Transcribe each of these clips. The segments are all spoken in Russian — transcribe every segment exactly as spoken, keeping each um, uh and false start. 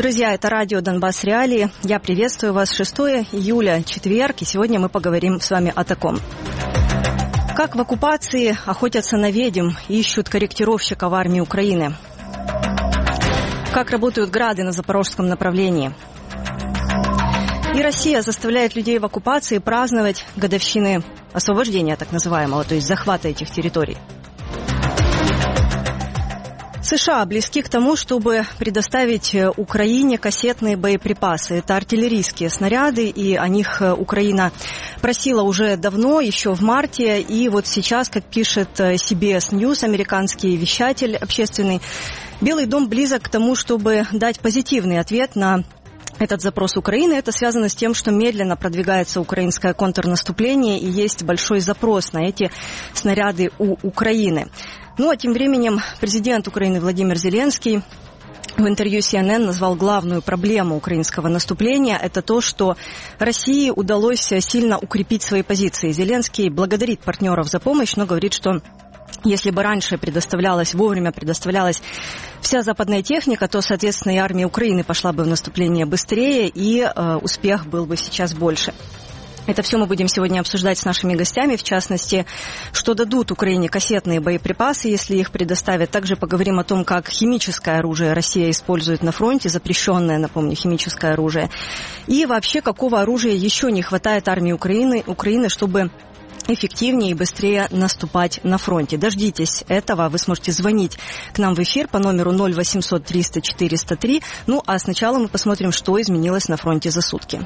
Друзья, это радио «Донбасс Реалии». Я приветствую вас. шестое июля, четверг, и сегодня мы поговорим с вами о таком. Как в оккупации охотятся на ведьм и ищут корректировщика в армии Украины? Как работают грады на запорожском направлении? И Россия заставляет людей в оккупации праздновать годовщины освобождения, так называемого, то есть захвата этих территорий. США близки к тому, чтобы предоставить Украине кассетные боеприпасы. Это артиллерийские снаряды, и о них Украина просила уже давно, еще в марте. И вот сейчас, как пишет си би эс News, американский вещатель общественный, Белый дом близок к тому, чтобы дать позитивный ответ на этот запрос Украины. Это связано с тем, что медленно продвигается украинское контрнаступление, и есть большой запрос на эти снаряды у Украины. Ну, а тем временем президент Украины Владимир Зеленский в интервью си эн эн назвал главную проблему украинского наступления. Это то, что России удалось сильно укрепить свои позиции. Зеленский благодарит партнеров за помощь, но говорит, что если бы раньше предоставлялась, вовремя предоставлялась вся западная техника, то, соответственно, и армия Украины пошла бы в наступление быстрее, и э, успех был бы сейчас больше. Это все мы будем сегодня обсуждать с нашими гостями, в частности, что дадут Украине кассетные боеприпасы, если их предоставят. Также поговорим о том, как химическое оружие Россия использует на фронте, запрещенное, напомню, химическое оружие. И вообще, какого оружия еще не хватает армии Украины, Украины, чтобы эффективнее и быстрее наступать на фронте. Дождитесь этого. Вы сможете звонить к нам в эфир по номеру ноль восемьсот триста четыреста три. Ну, а сначала мы посмотрим, что изменилось на фронте за сутки.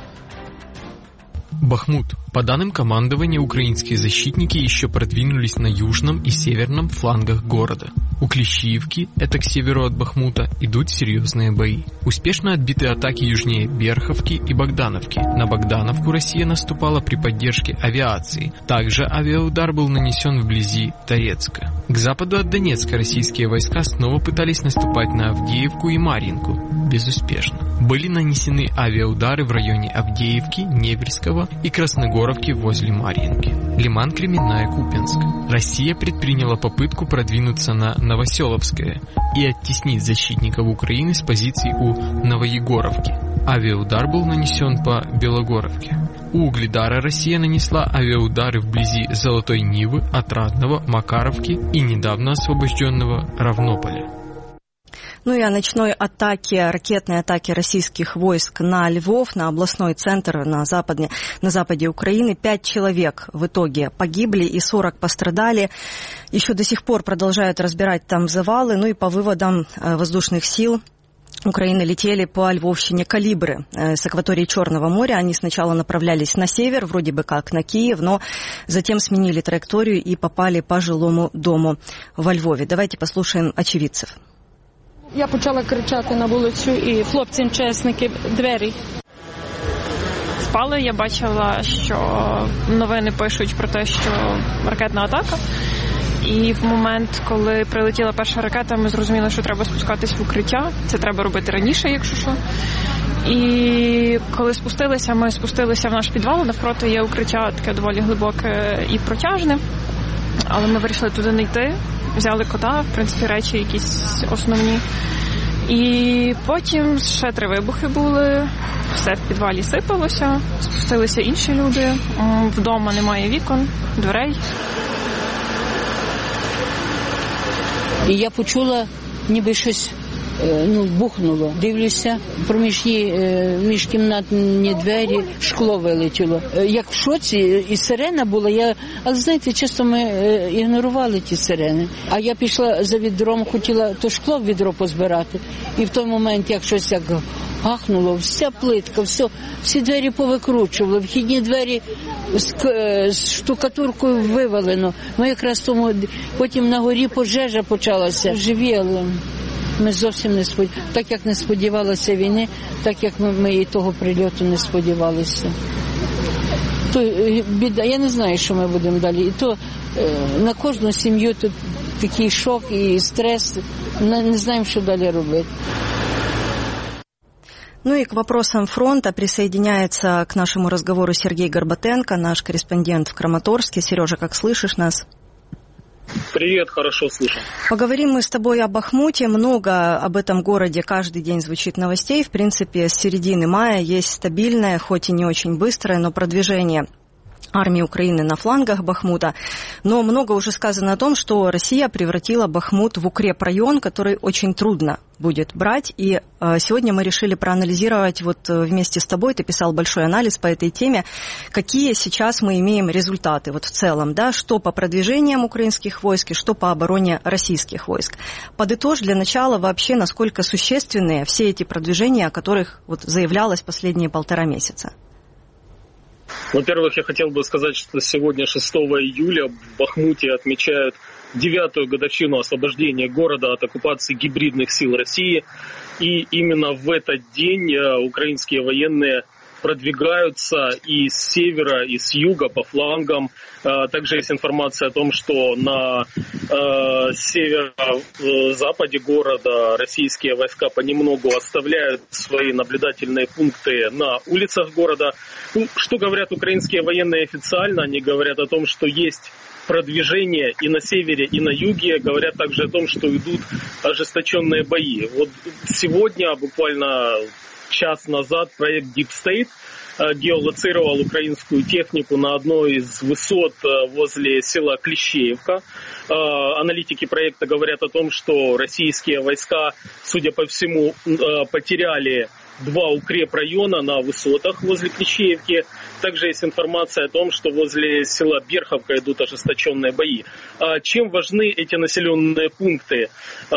Бахмут. По данным командования, украинские защитники еще продвинулись на южном и северном флангах города. У Клещиевки, это к северу от Бахмута, идут серьезные бои. Успешно отбиты атаки южнее Берховки и Богдановки. На Богдановку Россия наступала при поддержке авиации. Также авиаудар был нанесен вблизи Торецка. К западу от Донецка российские войска снова пытались наступать на Авдеевку и Марьинку. Безуспешно. Были нанесены авиаудары в районе Авдеевки, Неверского и Красногоровки возле Марьинки. Лиман, Кременная, Купянск. Россия предприняла попытку продвинуться на Новоселовское и оттеснить защитников Украины с позиций у Новоегоровки. Авиаудар был нанесен по Белогоровке. У Угледара Россия нанесла авиаудары вблизи Золотой Нивы, Отрадного, Макаровки и недавно освобожденного Равнополя. Ну и о ночной атаке, ракетной атаке российских войск на Львов, на областной центр на западе, на западе Украины. Пять человек в итоге погибли и сорок пострадали. Еще до сих пор продолжают разбирать там завалы. Ну и по выводам воздушных сил Украины летели по Львовщине калибры с акватории Черного моря. Они сначала направлялись на север, вроде бы как на Киев, но затем сменили траекторию и попали по жилому дому во Львові. Давайте послушаем очевидцев. Я почала кричати на вулицю, і хлопці-МЧСники двері впали. Я бачила, що новини пишуть про те, що ракетна атака. І в момент, коли прилетіла перша ракета, ми зрозуміли, що треба спускатись в укриття. Це треба робити раніше, якщо що. І коли спустилися, ми спустилися в наш підвал. Навпроти є укриття таке доволі глибоке і протяжне. Але ми вирішили туди не йти. Взяли кота, в принципі, речі якісь основні. І потім ще три вибухи були, все в підвалі сипалося, спустилися інші люди, вдома немає вікон, дверей. І я почула, ніби щось ну, бухнуло. Дивлюся, проміж міжкімнатні двері шкло вилетіло. Як в шоці, і сирена була, я, але знаєте, часто ми ігнорували ті сирени. А я пішла за відром, хотіла то шкло в відро позбирати. І в той момент, як щось як гахнуло, вся плитка, все, всі двері повикручували, вхідні двері з, з штукатуркою вивалено. Ми якраз тому, потім на горі пожежа почалася. Живі, але ми зовсім не сподівалися. Так як не сподівалися війни, так як ми, ми і того прильоту не сподівалися. То біда, я не знаю, що ми будемо далі. І то на кожну сім'ю тут такий шок і стрес. Не знаємо, що далі робити. Ну и к вопросам фронта присоединяется к нашему разговору Сергей Горбатенко, наш корреспондент в Краматорске. Сережа, как слышишь нас? Привет, хорошо слышу. Поговорим мы с тобой о Бахмуте. Много об этом городе каждый день звучит новостей. В принципе, с середины мая есть стабильное, хоть и не очень быстрое, но продвижение армии Украины на флангах Бахмута. Но много уже сказано о том, что Россия превратила Бахмут в укрепрайон, который очень трудно будет брать. И э, сегодня мы решили проанализировать вот э, вместе с тобой, ты писал большой анализ по этой теме, какие сейчас мы имеем результаты вот в целом, да, что по продвижениям украинских войск и что по обороне российских войск. Подытожь для начала вообще, насколько существенные все эти продвижения, о которых вот заявлялось последние полтора месяца. Во-первых, я хотел бы сказать, что сегодня, шестого июля, в Бахмуте отмечают девятую годовщину освобождения города от оккупации гибридных сил России. И именно в этот день украинские военные продвигаются и с севера, и с юга по флангам. Также есть информация о том, что на э, северо-западе города российские войска понемногу оставляют свои наблюдательные пункты на улицах города. Ну, что говорят украинские военные официально? Они говорят о том, что есть продвижение и на севере, и на юге. Говорят также о том, что идут ожесточенные бои. Вот сегодня, буквально час назад, проект Deep State геолоцировал украинскую технику на одной из высот возле села Клещеевка. Аналитики проекта говорят о том, что российские войска, судя по всему, потеряли два укрепрайона на высотах возле Клещеевки. Также есть информация о том, что возле села Берховка идут ожесточенные бои. Чем важны эти населенные пункты?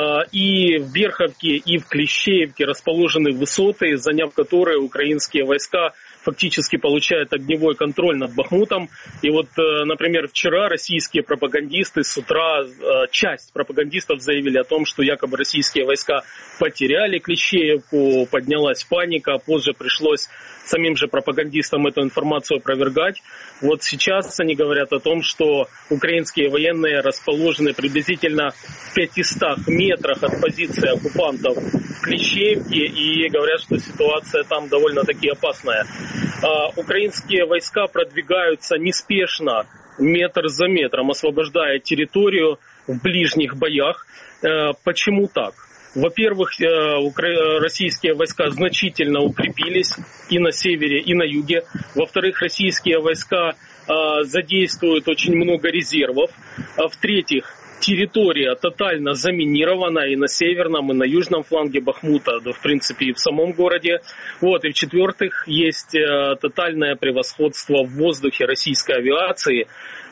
И в Берховке, и в Клещеевке расположены высоты, заняв которые украинские войска фактически получают огневой контроль над Бахмутом. И вот, например, вчера российские пропагандисты с утра, часть пропагандистов заявили о том, что якобы российские войска потеряли Клещеевку, поднялась паника, позже пришлось самим же пропагандистам эту информацию опровергать. Вот сейчас они говорят о том, что украинские военные расположены приблизительно в пятистах метрах от позиции оккупантов в Клещеевке, и говорят, что ситуация там довольно-таки опасная. А, украинские войска продвигаются неспешно, метр за метром, освобождая территорию в ближних боях. А, почему так? Во-первых, российские войска значительно укрепились и на севере, и на юге. Во-вторых, российские войска задействуют очень много резервов. В-третьих, территория тотально заминирована и на северном, и на южном фланге Бахмута, да, в принципе, и в самом городе. Вот. И в-четвертых, есть тотальное превосходство в воздухе российской авиации.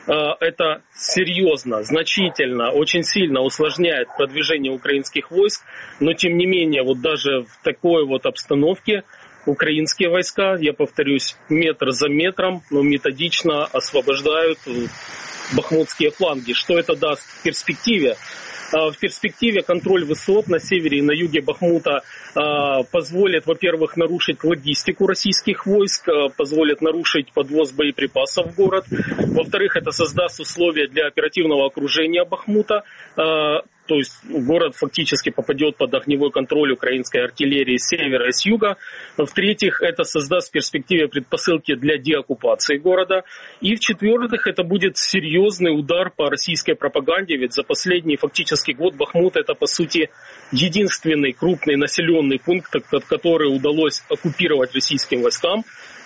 Это серьезно, значительно, очень сильно усложняет продвижение украинских войск, но тем не менее, вот даже в такой вот обстановке украинские войска, я повторюсь, метр за метром, но методично освобождают бахмутские фланги. Что это даст в перспективе? В перспективе контроль высот на севере и на юге Бахмута позволит, во-первых, нарушить логистику российских войск, позволит нарушить подвоз боеприпасов в город. Во-вторых, это создаст условия для оперативного окружения Бахмута. То есть город фактически попадет под огневой контроль украинской артиллерии с севера и с юга. В-третьих, это создаст в перспективе предпосылки для деоккупации города. И в-четвертых, это будет серьезный удар по российской пропаганде, ведь за последний фактически год Бахмут — это, по сути, единственный крупный населенный пункт, который удалось оккупировать российским войскам.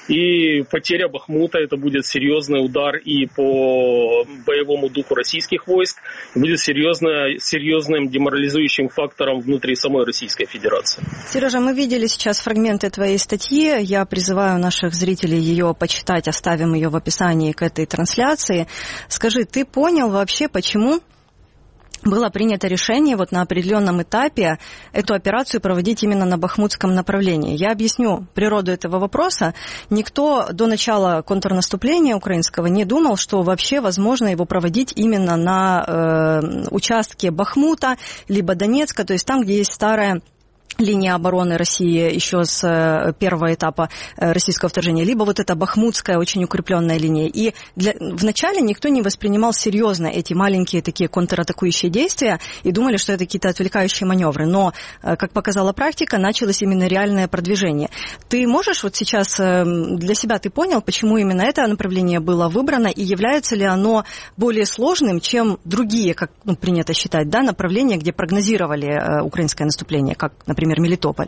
И потеря Бахмута — это будет серьезный удар и по боевому духу российских войск, будет серьезно, серьезным деморализующим фактором внутри самой Российской Федерации. Сережа, мы видели сейчас фрагменты твоей статьи. Я призываю наших зрителей ее почитать, оставим ее в описании к этой трансляции. Скажи, ты понял вообще, почему было принято решение вот на определенном этапе эту операцию проводить именно на бахмутском направлении? Я объясню природу этого вопроса. Никто до начала контрнаступления украинского не думал, что вообще возможно его проводить именно на э, участке Бахмута, либо Донецка, то есть там, где есть старая линия обороны России еще с первого этапа российского вторжения, либо вот эта бахмутская очень укрепленная линия. И для... вначале никто не воспринимал серьезно эти маленькие такие контратакующие действия и думали, что это какие-то отвлекающие маневры. Но, как показала практика, началось именно реальное продвижение. Ты можешь вот сейчас для себя, ты понял, почему именно это направление было выбрано и является ли оно более сложным, чем другие, как ну, принято считать, да, направления, где прогнозировали украинское наступление, как, например, Мелитополь?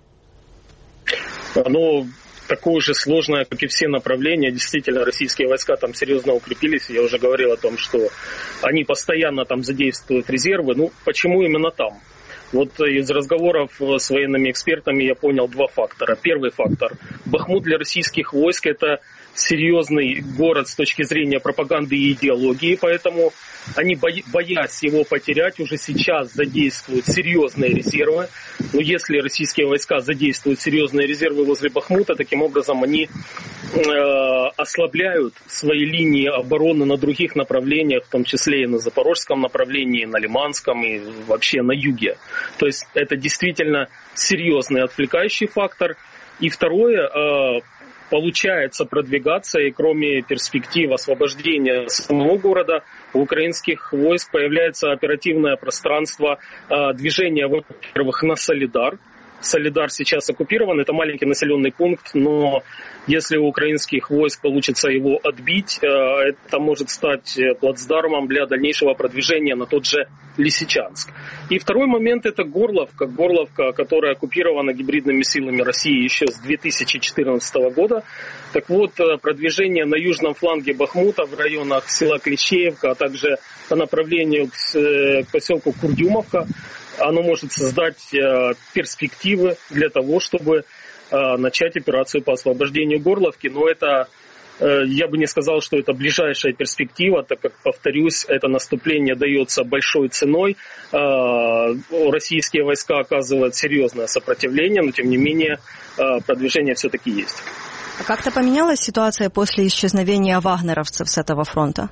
Оно такое же сложное, как и все направления. Действительно, российские войска там серьезно укрепились. Я уже говорил о том, что они постоянно там задействуют резервы. Ну, почему именно там? Вот из разговоров с военными экспертами я понял два фактора. Первый фактор. Бахмут для российских войск – это серьезный город с точки зрения пропаганды и идеологии, поэтому они, боясь его потерять, уже сейчас задействуют серьезные резервы. Но если российские войска задействуют серьезные резервы возле Бахмута, таким образом они э, ослабляют свои линии обороны на других направлениях, в том числе и на запорожском направлении, на Лиманском и вообще на юге. То есть это действительно серьезный отвлекающий фактор. И второе, э, получается продвигаться, и кроме перспектив освобождения самого города, у украинских войск появляется оперативное пространство э, движения, во-первых, на Солидар. Солидар сейчас оккупирован, это маленький населенный пункт, но если у украинских войск получится его отбить, это может стать плацдармом для дальнейшего продвижения на тот же Лисичанск. И второй момент – это Горловка. Горловка, которая оккупирована гибридными силами России еще с две тысячи четырнадцатого года. Так вот, продвижение на южном фланге Бахмута в районах села Клещеевка, а также по направлению к поселку Курдюмовка, оно может создать э, перспективы для того, чтобы э, начать операцию по освобождению Горловки. Но это, э, я бы не сказал, что это ближайшая перспектива, так как, повторюсь, это наступление дается большой ценой. Э, российские войска оказывают серьезное сопротивление, но тем не менее э, продвижение все-таки есть. А как-то поменялась ситуация после исчезновения вагнеровцев с этого фронта?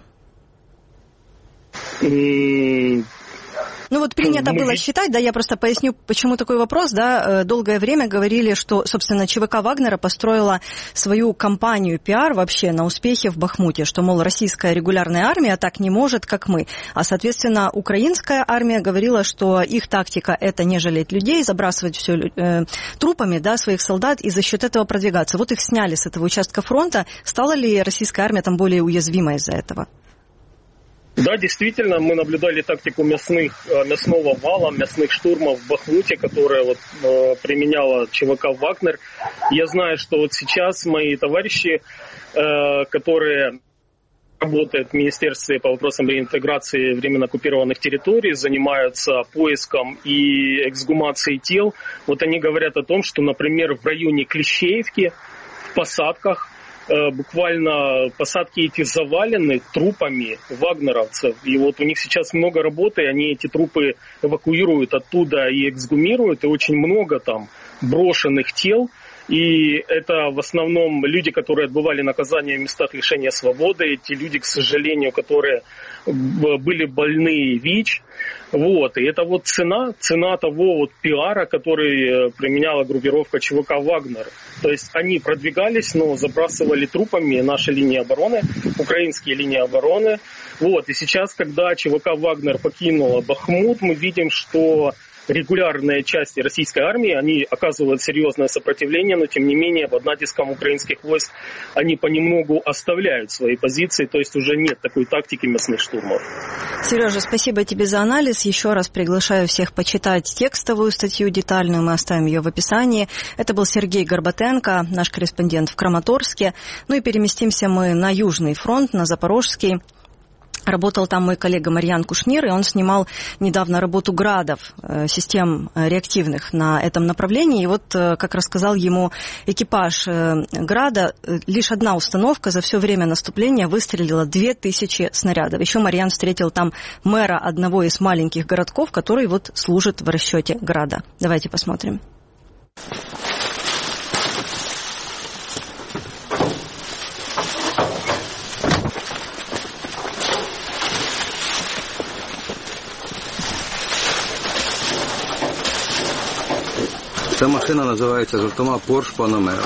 Mm. Ну вот принято было считать, да, я просто поясню, почему такой вопрос, да, долгое время говорили, что, собственно, ЧВК Вагнера построила свою кампанию пиар вообще на успехе в Бахмуте, что, мол, российская регулярная армия так не может, как мы, а, соответственно, украинская армия говорила, что их тактика – это не жалеть людей, забрасывать все э, трупами, да, своих солдат и за счет этого продвигаться. Вот их сняли с этого участка фронта. Стала ли российская армия там более уязвимой из-за этого? Да, действительно, мы наблюдали тактику мясных, мясного вала, мясных штурмов в Бахмуте, которая вот, э, применяла ЧВК «Вагнер». Я знаю, что вот сейчас мои товарищи, э, которые работают в Министерстве по вопросам реинтеграции временно оккупированных территорий, занимаются поиском и эксгумацией тел, вот они говорят о том, что, например, в районе Клещеевки, в посадках, буквально посадки эти завалены трупами вагнеровцев. И вот у них сейчас много работы, они эти трупы эвакуируют оттуда и эксгумируют, и очень много там брошенных тел. И это в основном люди, которые отбывали наказание в местах лишения свободы, эти люди, к сожалению, которые были больны ВИЧ. Вот. И это вот цена, цена того вот пиара, который применяла группировка ЧВК «Вагнер». То есть они продвигались, но забрасывали трупами наши линии обороны, украинские линии обороны. Вот. И сейчас, когда ЧВК «Вагнер» покинула Бахмут, мы видим, что регулярные части российской армии, они оказывают серьезное сопротивление, но тем не менее под натиском украинских войск они понемногу оставляют свои позиции, то есть уже нет такой тактики мясных штурмов. Сережа, спасибо тебе за анализ. Еще раз приглашаю всех почитать текстовую статью детальную, мы оставим ее в описании. Это был Сергей Горбатенко, наш корреспондент в Краматорске. Ну и переместимся мы на Южный фронт, на Запорожский. Работал там мой коллега Марьян Кушнир, и он снимал недавно работу градов, систем реактивных на этом направлении. И вот, как рассказал ему экипаж града, лишь одна установка за все время наступления выстрелила две тысячи снарядов. Еще Марьян встретил там мэра одного из маленьких городков, который вот служит в расчете града. Давайте посмотрим. Ця машина називається жартома Porsche Panamera.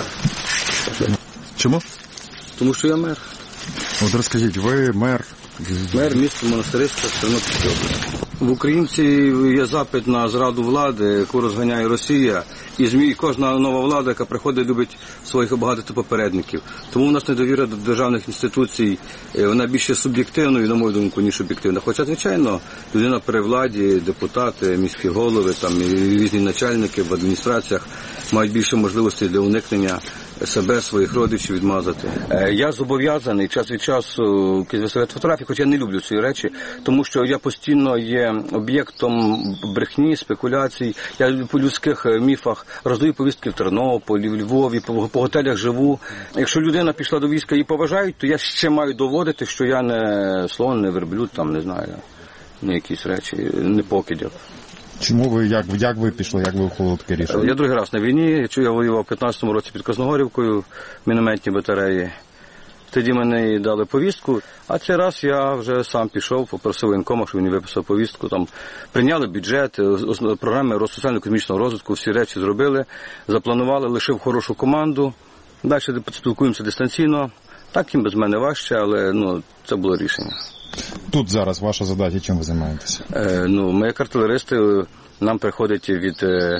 Чому? Тому що я мер. От розкажіть, ви мер? Мер міста Монастириська, Тернопільської області. В українців є запит на зраду влади, яку розганяє Росія. І ЗМІ, кожна нова влада, яка приходить, любить своїх обагатити попередників. Тому у нас недовіра до державних інституцій, вона більше суб'єктивною, на мою думку, ніж об'єктивна. Хоча, звичайно, людина при владі, депутати, міські голови, там, і різні начальники в адміністраціях мають більше можливостей для уникнення себе, своїх родичів відмазати. Я зобов'язаний час від часу виставляти фотографії, хоча я не люблю ці речі, тому що я постійно є об'єктом брехні, спекуляцій. Я по людських міфах роздаю повістки в Тернополі, в Львові, по, по готелях живу. Якщо людина пішла до війська і поважають, то я ще маю доводити, що я не слон, не верблюд, там, не знаю, не якісь речі, не покидьок. Чому ви, як, як ви пішли, як ви ухвалили таке рішення? Я другий раз на війні, я воював у п'ятнадцятому році під Красногорівкою, в мінометній батареї. Тоді мені дали повістку, а цей раз я вже сам пішов, попросив воєнкома, щоб він виписав повістку. Там прийняли бюджет, програми соціально-економічного розвитку, всі речі зробили, запланували, лишив хорошу команду. Далі спілкуємося дистанційно. Так їм без мене важче, але ну, це було рішення. Тут зараз ваша задача, чим ви займаєтеся? Е, ну, ми, як артилеристи, нам приходять від е,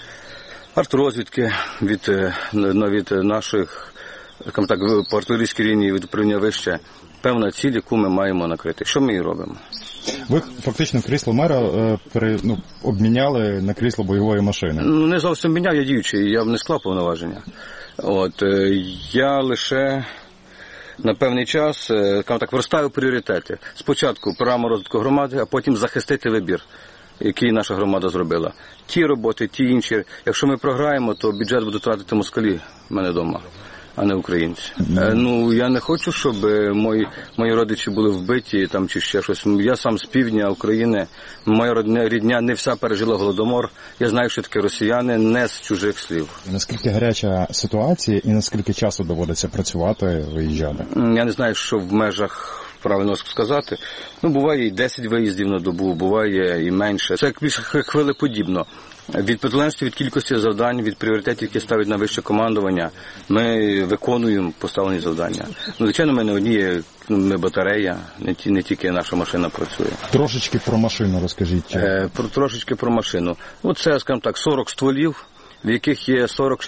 артрозвідки, від, е, від наших, так, по артилерійській лінії, від управління вище, певна ціль, яку ми маємо накрити. Що ми і робимо? Ви фактично крісло мера е, пере, ну, обміняли на крісло бойової машини. Ну, не зовсім міняв, я діючий, я не склав повноваження. От, е, я лише на певний час, так, розставив пріоритети. Спочатку програма розвитку громади, а потім захистити вибір, який наша громада зробила. Ті роботи, ті інші. Якщо ми програємо, то бюджет будуть тратити москалі в мене вдома, а не українці. Mm. Ну, я не хочу, щоб мої, мої родичі були вбиті там, чи ще щось. Я сам з півдня України, моя родня, рідня не вся пережила Голодомор. Я знаю, що таке росіяни, не з чужих слів. Наскільки гаряча ситуація і наскільки часу доводиться працювати, виїжджати? Я не знаю, що в межах правильно сказати. Ну, буває і десять виїздів на добу, буває і менше. Це як більше хвилеподібно. Від підлеглості, від кількості завдань, від пріоритетів, які ставить на вище командування, ми виконуємо поставлені завдання. Ну, звичайно, ми не одні, ми батарея, не, ті, не тільки наша машина працює. Трошечки про машину розкажіть. Е, про, трошечки про машину. Ну, це, скажімо так, сорок стволів, в яких є сорок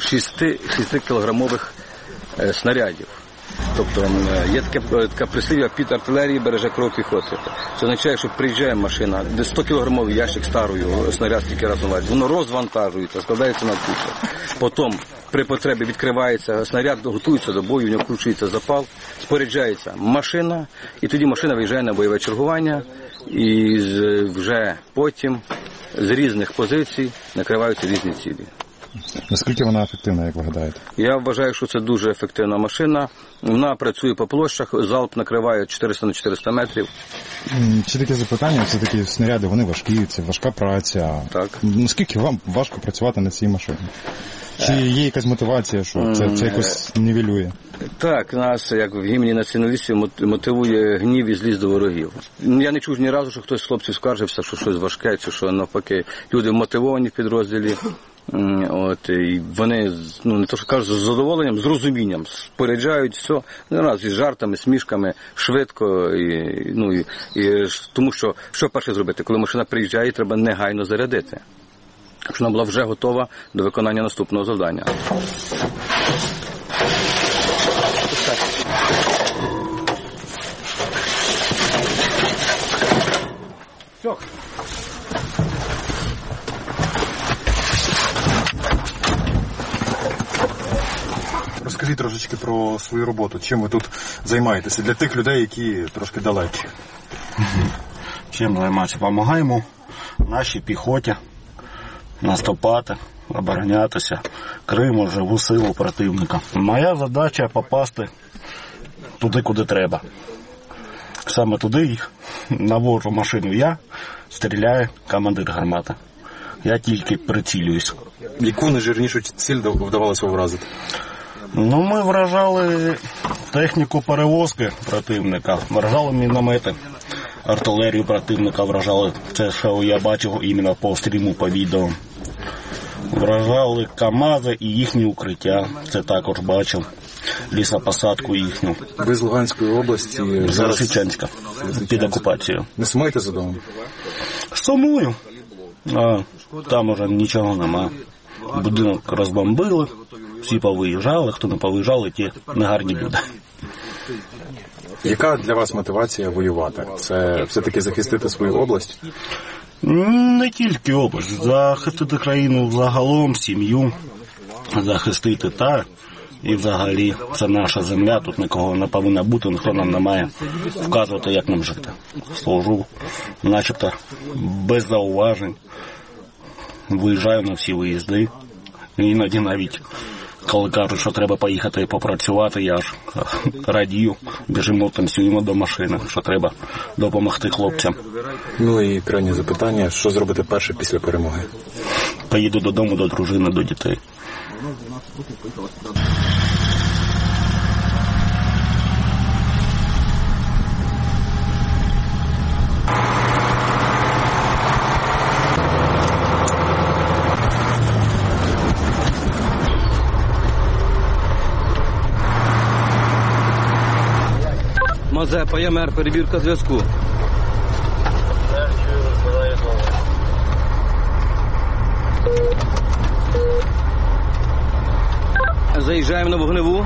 шість кілограмових е, снарядів. Тобто є таке, таке прислів'я, під артилерії береже кров піхоти. Це означає, що приїжджає машина, де сто кілограмовий ящик старою, снаряд стільки раз наводить, воно розвантажується, складається на кучу. Потім при потребі відкривається снаряд, готується до бою, в нього включується запал, споряджається машина, і тоді машина виїжджає на бойове чергування, і вже потім з різних позицій накриваються різні цілі. Наскільки вона ефективна, як ви гадаєте? Я вважаю, що це дуже ефективна машина. Вона працює по площах, залп накриває чотириста на чотириста метрів. Ще таке запитання, все такі снаряди, вони важкі, це важка праця. Так. Наскільки вам важко працювати на цій машині? Чи є якась мотивація, що це, це якось нівелює? Так, нас, як в гімні націоналістів, мотивує гнів і злість до ворогів. Я не чув ні разу, що хтось з хлопців скаржився, що щось важке, чи що навпаки люди мотивовані в підрозділі. От, і вони, ну, не то, що кажуть, з задоволенням, з розумінням споряджають все, не раз, із жартами, смішками, швидко, і, ну, і, і, тому що, що перше зробити? Коли машина приїжджає, треба негайно зарядити, щоб вона була вже готова до виконання наступного завдання. Все. Розкажіть трошечки про свою роботу. Чим ви тут займаєтеся? Для тих людей, які трошки далекі. Чим займатися? Допомагаємо нашій піхоті наступати, оборонятися, Криму, живу силу противника. Моя задача – попасти туди, куди треба. Саме туди наводжу машину я, стріляє командир гармати. Я тільки прицілююсь. Яку найжирнішу ціль вдавалося вразити? Ну, ми вражали техніку перевозки противника, вражали міномети, артилерію противника вражали. Це, що я бачив іменно по стріму, по відео. Вражали КАМАЗи і їхні укриття. Це також бачив. Лісопосадку їхню. Ви з Луганської області? З Росичанська. Під окупацією. Не сумуєте за домом? Сумую. А там уже нічого нема. Будинок розбомбили, всі повиїжджали, хто не повиїжджали, ті негарні люди. Яка для вас мотивація воювати? Це все-таки захистити свою область? Не тільки область. Захистити країну загалом, сім'ю, захистити та і взагалі це наша земля, тут нікого не повинно бути, ніхто нам не має вказувати, як нам жити. Служу, начебто, без зауважень. Виїжджаю на всі виїзди. Іноді навіть, коли кажуть, що треба поїхати і попрацювати, я ж радію. Біжимо, танцюємо до машини, що треба допомогти хлопцям. Ну і крайнє запитання, що зробити перше після перемоги? Поїду додому, до дружини, до дітей. Мазепа, ЄМР, перевірка зв'язку. Заїжджаємо на Вогневу.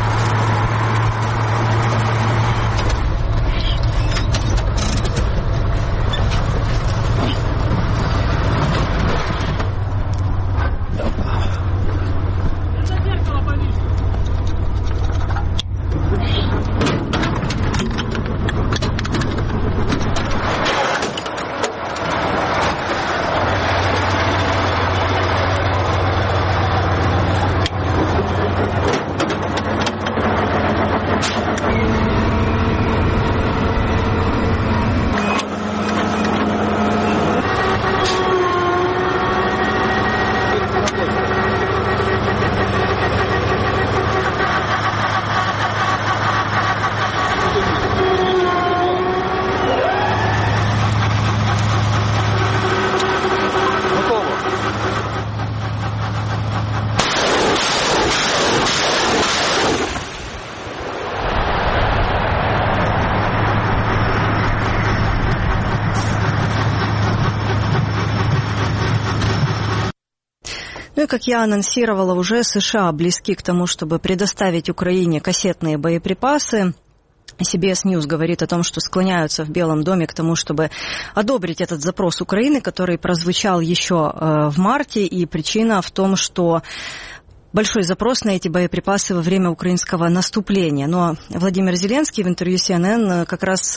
Ну и, как я анонсировала уже, США близки к тому, чтобы предоставить Украине кассетные боеприпасы. си би эс News говорит о том, что склоняются в Белом доме к тому, чтобы одобрить этот запрос Украины, который прозвучал еще в марте, и причина в том, что большой запрос на эти боеприпасы во время украинского наступления. Но Владимир Зеленский в интервью си эн эн как раз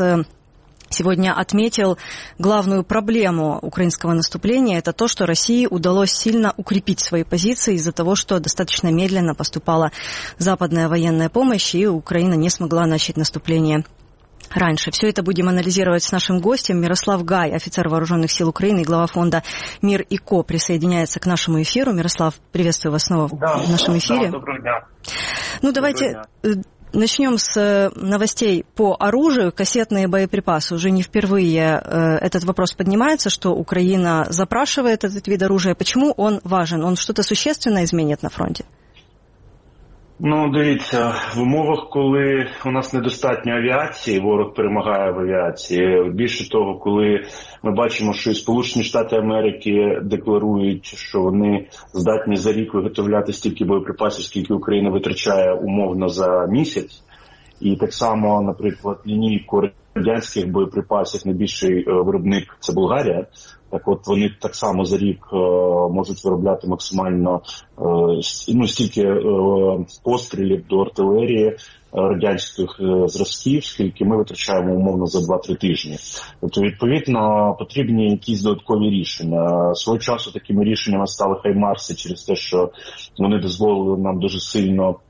сегодня отметил главную проблему украинского наступления. Это то, что России удалось сильно укрепить свои позиции из-за того, что достаточно медленно поступала западная военная помощь, и Украина не смогла начать наступление раньше. Все это будем анализировать с нашим гостем. Мирослав Гай, офицер Вооруженных сил Украины и глава фонда «Мир и Ко», присоединяется к нашему эфиру. Мирослав, приветствую вас снова да, в нашем эфире. Да, доброго дня. Ну, давайте дня. Начнем с новостей по оружию. Кассетные боеприпасы. Уже не впервые этот вопрос поднимается, что Украина запрашивает этот вид оружия. Почему он важен? Он что-то существенно изменит на фронте? Ну, дивіться, в умовах, коли у нас недостатньо авіації, ворог перемагає в авіації. Більше того, коли ми бачимо, що і Сполучені Штати Америки декларують, що вони здатні за рік виготовляти стільки боєприпасів, скільки Україна витрачає умовно за місяць. І так само, наприклад, лінійку радянських боєприпасів найбільший виробник – це Болгарія. Так от вони так само за рік е, можуть виробляти максимально е, ну, стільки е, пострілів до артилерії е, радянських е, зразків, скільки ми витрачаємо умовно за два-три тижні. Тобто, відповідно, потрібні якісь додаткові рішення. Свого часу такими рішеннями стали хаймарси через те, що вони дозволили нам дуже сильно е,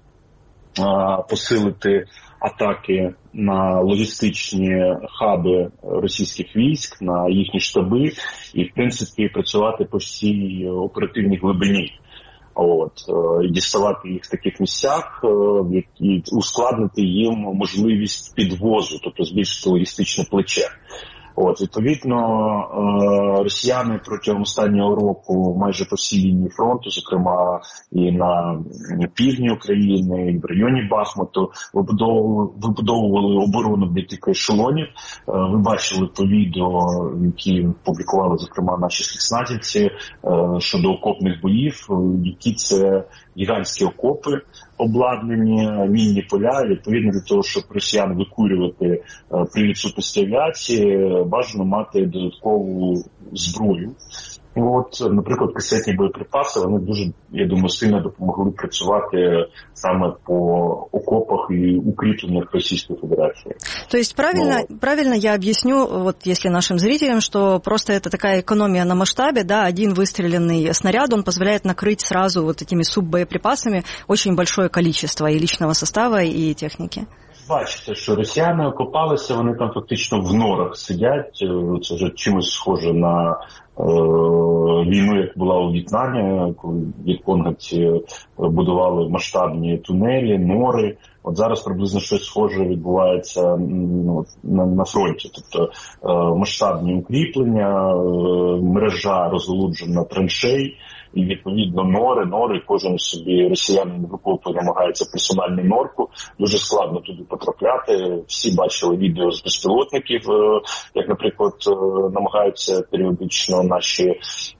посилити атаки на логістичні хаби російських військ, на їхні штаби і, в принципі, працювати по всій оперативній глибині. От, і діставати їх в таких місцях, і ускладнити їм можливість підвозу, тобто збільшити логістичне плече. От, відповідно, росіяни протягом останнього року майже по всій лінії фронту, зокрема і на півдні України, і в районі Бахмуту, вибудовували оборону для тільки ешелонів. Ви бачили по відео, які публікували, зокрема, наші спецназівці щодо окопних боїв, які це гігантські окопи, обладнані, мінні поля, відповідно до того, щоб росіян викурювати при відсутності авіації, бажано мати додаткову зброю. От, наприклад, касетні боєприпаси, вони дуже, я думаю, сильно допомогли працювати саме по окопах и укрепленных Российской Федерации. То есть правильно, Но... правильно я объясню, вот если нашим зрителям, что просто это такая экономия на масштабе, да, один выстреленный снаряд, он позволяет накрыть сразу вот этими суббоеприпасами очень большое количество и личного состава, и техники. Бачите, що росіяни окопалися, вони там фактично в норах сидять, це вже чимось схоже на е, війну, як була у В'єтнамі, коли в'єтконговці будували масштабні тунелі, нори. От зараз приблизно щось схоже відбувається ну, на, на фронті. Тобто е, масштабні укріплення, е, мережа розголуджена траншей, і, відповідно, нори, нори, кожен собі росіянин викопує, намагається персональну норку. Дуже складно туди потрапляти. Всі бачили відео з безпілотників, як, наприклад, намагаються періодично наші,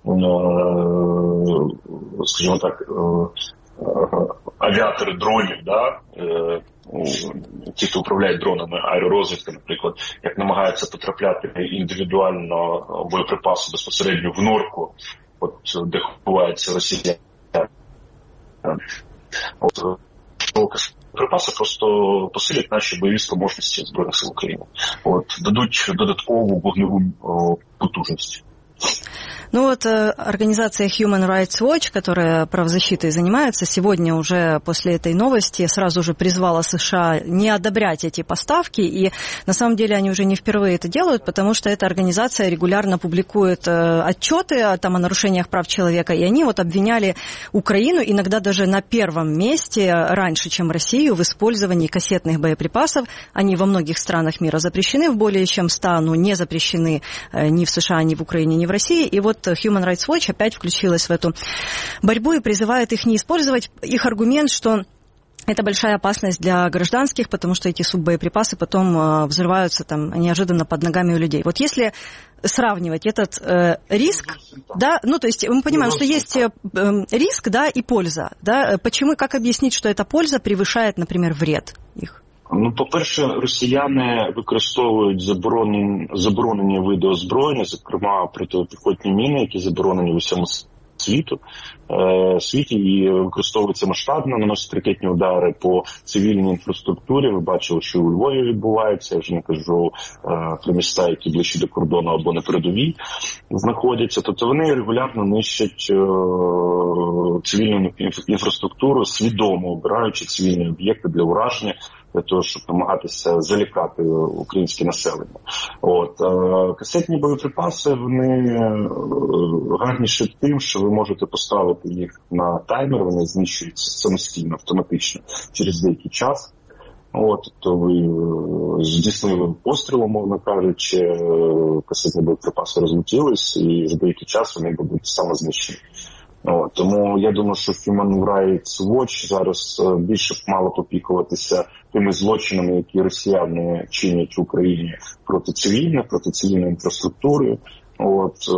скажімо так, авіатори дронів, да, ті, хто управляють дронами, аеророзвідка, наприклад, як намагаються потрапляти індивідуально боєприпаси безпосередньо в норку, от де ховаються росіяни. От припаси просто посилять наші бойові спроможності Збройних сил України. От дадуть додаткову вогневу потужність. Ну вот организация Human Rights Watch, которая правозащитой занимается, сегодня уже после этой новости сразу же призвала США не одобрять эти поставки, и на самом деле они уже не впервые это делают, потому что эта организация регулярно публикует отчеты там, о нарушениях прав человека, и они вот обвиняли Украину иногда даже на первом месте, раньше, чем Россию, в использовании кассетных боеприпасов. Они во многих странах мира запрещены, в более чем ста, но не запрещены ни в США, ни в Украине, ни в России, и вот Human Rights Watch опять включилась в эту борьбу и призывает их не использовать. Их аргумент, что это большая опасность для гражданских, потому что эти суббоеприпасы потом взрываются там неожиданно под ногами у людей. Вот если сравнивать этот э, риск, да, ну то есть мы понимаем, что есть э, риск, да, и польза, да, почему, как объяснить, что эта польза превышает, например, вред их? Ну, по-перше, росіяни використовують заборонені, заборонені види озброєння, зокрема протипіхотні міни, які заборонені в усьому світу, е, світі, і використовуються масштабно, наносять ракетні удари по цивільній інфраструктурі. Ви бачили, що у Львові відбувається, я вже не кажу е, про міста, які ближче до кордону або на передовій знаходяться. Тобто вони регулярно нищать е, цивільну інфраструктуру, свідомо обираючи цивільні об'єкти для ураження, для того, щоб намагатися залякати українське населення. От е, касетні боєприпаси, вони гарніші тим, що ви можете поставити їх на таймер, вони знищуються самостійно, автоматично через деякий час. От, то ви здійснили постріл, мовно кажучи, касетні боєприпаси розлетілись, і за деякий час вони будуть самознищені. О, тому я думаю, що Human Rights Watch зараз більше мало попікуватися тими злочинами, які росіяни чинять в Україні проти цивільних, проти цивільної інфраструктури. От, е,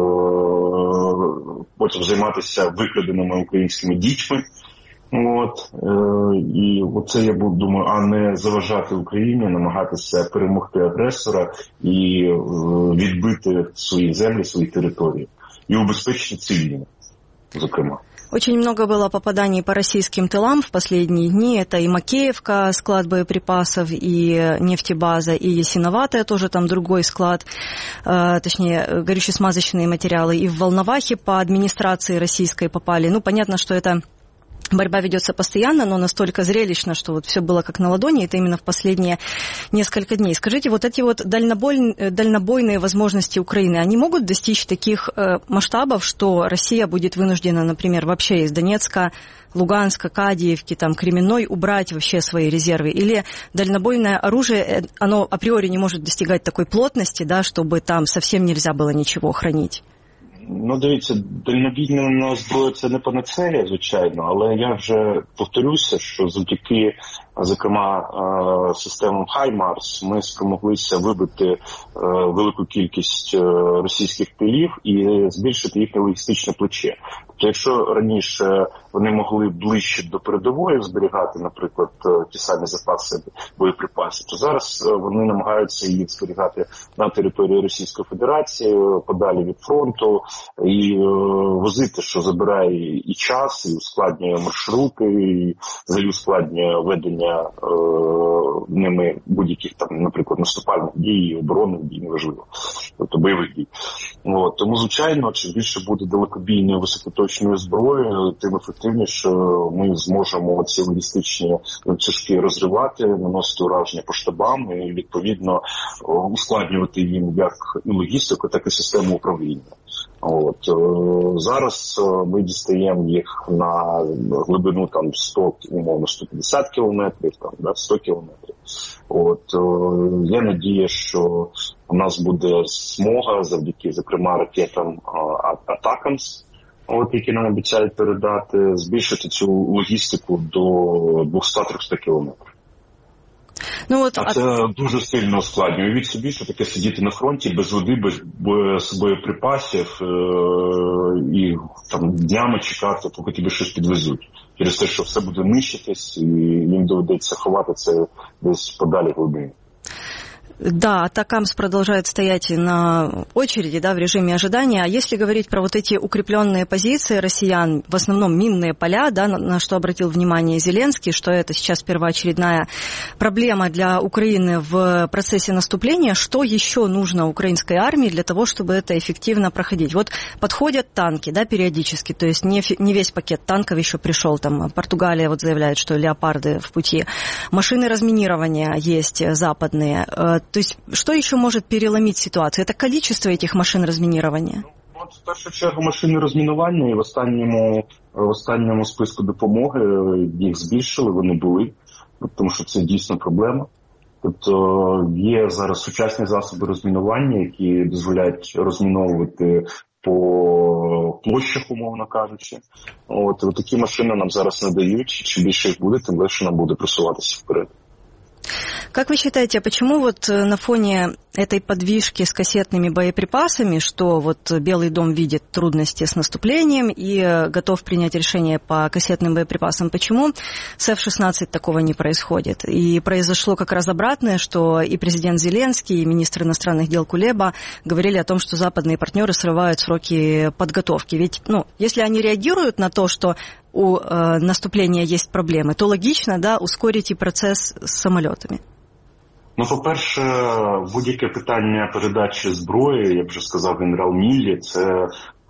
потім займатися викраденими українськими дітьми. От, е, і оце я буду, думаю, а не заважати Україні, намагатися перемогти агресора і е, відбити свої землі, свої території і убезпечити цивільних. Зокрема. Очень много было попаданий по российским тылам в последние дни. Это и Макеевка, склад боеприпасов, и нефтебаза, и Ясиноватая, тоже там другой склад, э, точнее, горюче-смазочные материалы. И в Волновахе по администрации российской попали. Ну, понятно, что это борьба ведется постоянно, но настолько зрелищно, что вот все было как на ладони, это именно в последние несколько дней. Скажите, вот эти вот дальнобой, дальнобойные возможности Украины, они могут достичь таких э, масштабов, что Россия будет вынуждена, например, вообще из Донецка, Луганска, Кадиевки, там, Кременной убрать вообще свои резервы? Или дальнобойное оружие, оно априори не может достигать такой плотности, да, чтобы там совсем нельзя было ничего хранить? Ну, дивіться, дальнобійна зброя – це не панацея, звичайно, але я вже повторюся, що завдяки, зокрема, системам «Хаймарс» ми спромоглися вибити велику кількість російських пилів і збільшити їхнє логістичне плече. Тобто, якщо раніше вони могли ближче до передової зберігати, наприклад, ті самі запаси боєприпасів, то зараз вони намагаються їх зберігати на території Російської Федерації, подалі від фронту, і возити, що забирає і час, і ускладнює маршрути, і взагалі ускладнює ведення е, ними будь-яких там, наприклад, наступальних дій, оборонних дій, неважливо, тобто бойових дій. От. Тому, звичайно, чим більше буде далекобійної високоточної зброї, тим ефективніше ми зможемо ці логістичні ланцюжки розривати, наносити ураження по штабам і, відповідно, ускладнювати їм як і логістику, так і систему управління. От. Зараз ми дістаємо їх на глибину там сто, умовно, сто п'ятдесят кілометрів, там, да, сто кілометрів. От. Є надія, що у нас буде змога завдяки, зокрема, ракетам «Атакамс», от, які нам обіцяють передати, збільшити цю логістику до двісті-триста кілометрів. Ну, от, а це а... дуже сильно ускладнює. Уявіть собі, що таке сидіти на фронті без води, без, без боєприпасів е- і там днями чекати, поки тобі щось підвезуть. Через те, що все буде нищитись, і їм доведеться ховати це десь подалі глибини. Да, Атакамс продолжает стоять на очереди, да, в режиме ожидания. А если говорить про вот эти укрепленные позиции россиян, в основном минные поля, да, на, на что обратил внимание Зеленский, что это сейчас первоочередная проблема для Украины в процессе наступления, что еще нужно украинской армии для того, чтобы это эффективно проходить? Вот подходят танки, да, периодически, то есть не, не весь пакет танков еще пришел, там Португалия вот заявляет, что леопарды в пути. Машины разминирования есть западные. То есть что еще может переломить ситуацию? Это количество этих машин разминирования? От, в першу чергу, машини розмінування, і в останньому, в останньому списку допомоги їх збільшили, вони були, тому що це дійсно проблема. Тобто є зараз сучасні засоби розмінування, які дозволяють розміновувати по площах, умовно кажучи. От, от такі машини нам зараз надають, чим більше їх буде, тим легше нам буде просуватися вперед. Как вы считаете, почему вот на фоне этой подвижки с кассетными боеприпасами, что вот Белый дом видит трудности с наступлением и готов принять решение по кассетным боеприпасам, почему с эф шестнадцать такого не происходит? И произошло как раз обратное, что и президент Зеленский, и министр иностранных дел Кулеба говорили о том, что западные партнеры срывают сроки подготовки. Ведь, ну, если они реагируют на то, что у э, наступления есть проблемы, то логично, да, ускорить и процесс с самолетами. Ну, по-перше, будь-яке питання передачі зброї, як вже сказав генерал Міллі, це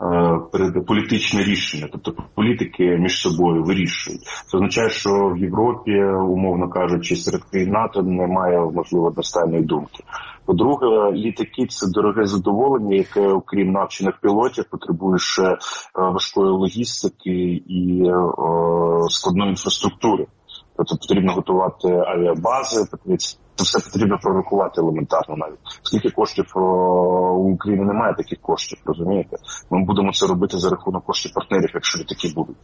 е, політичне рішення. Тобто політики між собою вирішують. Це означає, що в Європі, умовно кажучи, серед країн НАТО немає, можливо, одностайної думки. По-друге, літаки – це дороге задоволення, яке, окрім навчених пілотів, потребує ще важкої логістики і е, складної інфраструктури. Тобто потрібно готувати авіабази, це все потрібно прорахувати елементарно навіть. Скільки коштів у України немає таких коштів, розумієте? Ми будемо це робити за рахунок коштів партнерів, якщо такі будуть.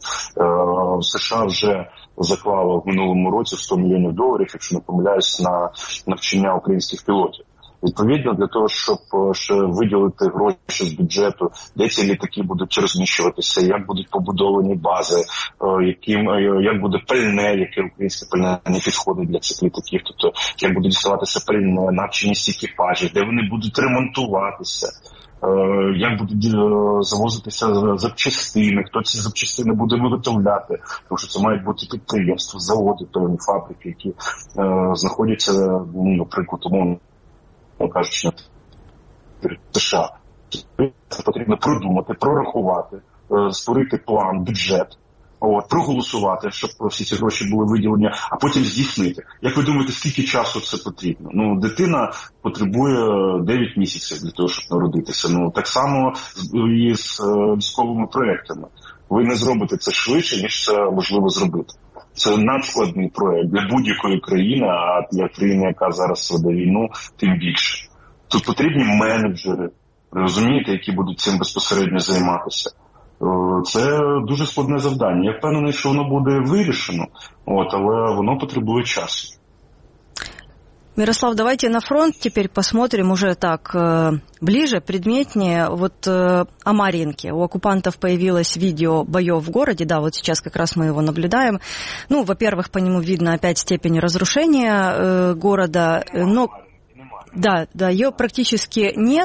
США вже заклало в минулому році сто мільйонів доларів, якщо не помиляюсь, на навчання українських пілотів. Відповідно, для того, щоб ще виділити гроші з бюджету, де ці літаки будуть розміщуватися, як будуть побудовані бази, яким, як буде пальне, яке українське пальне не підходить для цих літаків, тобто як буде діставатися пальне, навченість екіпажів, де вони будуть ремонтуватися, як будуть завозитися запчастини, хто ці запчастини буде виготовляти, тому що це мають бути підприємства, заводи, певні фабрики, які е, знаходяться, ну, наприклад, умовно кажучи, на США. Це потрібно продумати, прорахувати, створити план, бюджет, От, проголосувати, щоб всі ці гроші були виділені, а потім здійснити. Як ви думаєте, скільки часу це потрібно? Ну, дитина потребує дев'ять місяців для того, щоб народитися. Ну, так само і з е, військовими проєктами. Ви не зробите це швидше, ніж це можливо зробити. Це надскладний проєкт для будь-якої країни, а для країни, яка зараз веде війну, тим більше. Тут потрібні менеджери, розумієте, які будуть цим безпосередньо займатися. Це дуже складне завдання. Я впевнений, що воно буде вирішено, от, але воно потребує часу. Мирослав, давайте на фронт теперь посмотрим уже так э, ближе, предметнее. Вот э, о Марьинке. У оккупантов появилось видео боев в городе. Да, вот сейчас как раз мы его наблюдаем. Ну, во-первых, по нему видно опять степень разрушения э, города. Но, да, да, ее практически нет.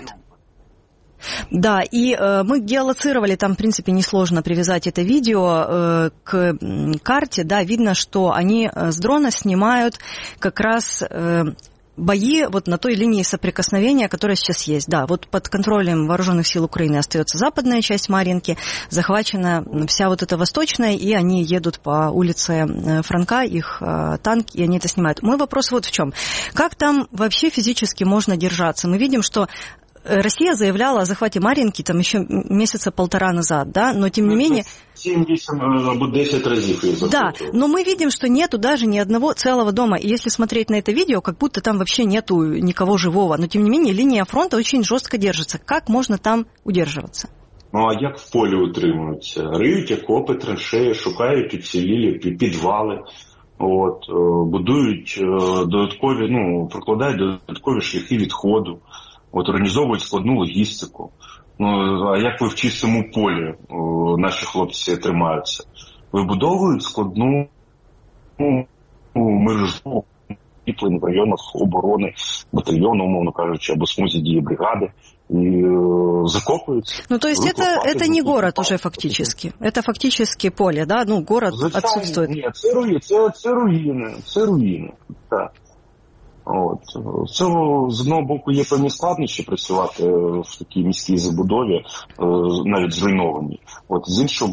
Да, и э, мы геолоцировали, там, в принципе, несложно привязать это видео э, к карте, да, видно, что они с дрона снимают как раз э, бои вот на той линии соприкосновения, которая сейчас есть, да, вот под контролем вооруженных сил Украины остается западная часть Марьинки, захвачена вся вот эта восточная, и они едут по улице Франка, их э, танк, и они это снимают. Мой вопрос вот в чем. Как там вообще физически можно держаться? Мы видим, что Россия заявляла о захвате Марьинки там еще месяца полтора назад, да, но тем не менее... семь-восемь або десять разів ее захватили. Да, но мы видим, что нету даже ни одного целого дома. И если смотреть на это видео, как будто там вообще нету никого живого. Но тем не менее линия фронта очень жестко держится. Как можно там удерживаться? Ну, а як в полі утримуються? Риють окопи, траншеї, шукають уцілілі підвали. От, будують додаткові, ну, прокладають додаткові шляхи відходу. От, організовують складну логістику. Ну, а як ви в чистому полі о, наші хлопці тримаються? Вибудовують складну ну, мережу в районах оборони, батальйону, умовно кажучи, або смузі дії бригади, і о, закопуються. Ну, то есть это, это не город уже фактически? Это фактически поле, да? Ну, город Звичайно, отсутствует. Ні, це руїни, це, це руїни, це руїни, так. От. Це, з одного боку, є певні складнощі працювати в такій міській забудові, навіть зруйнованій. От. З іншого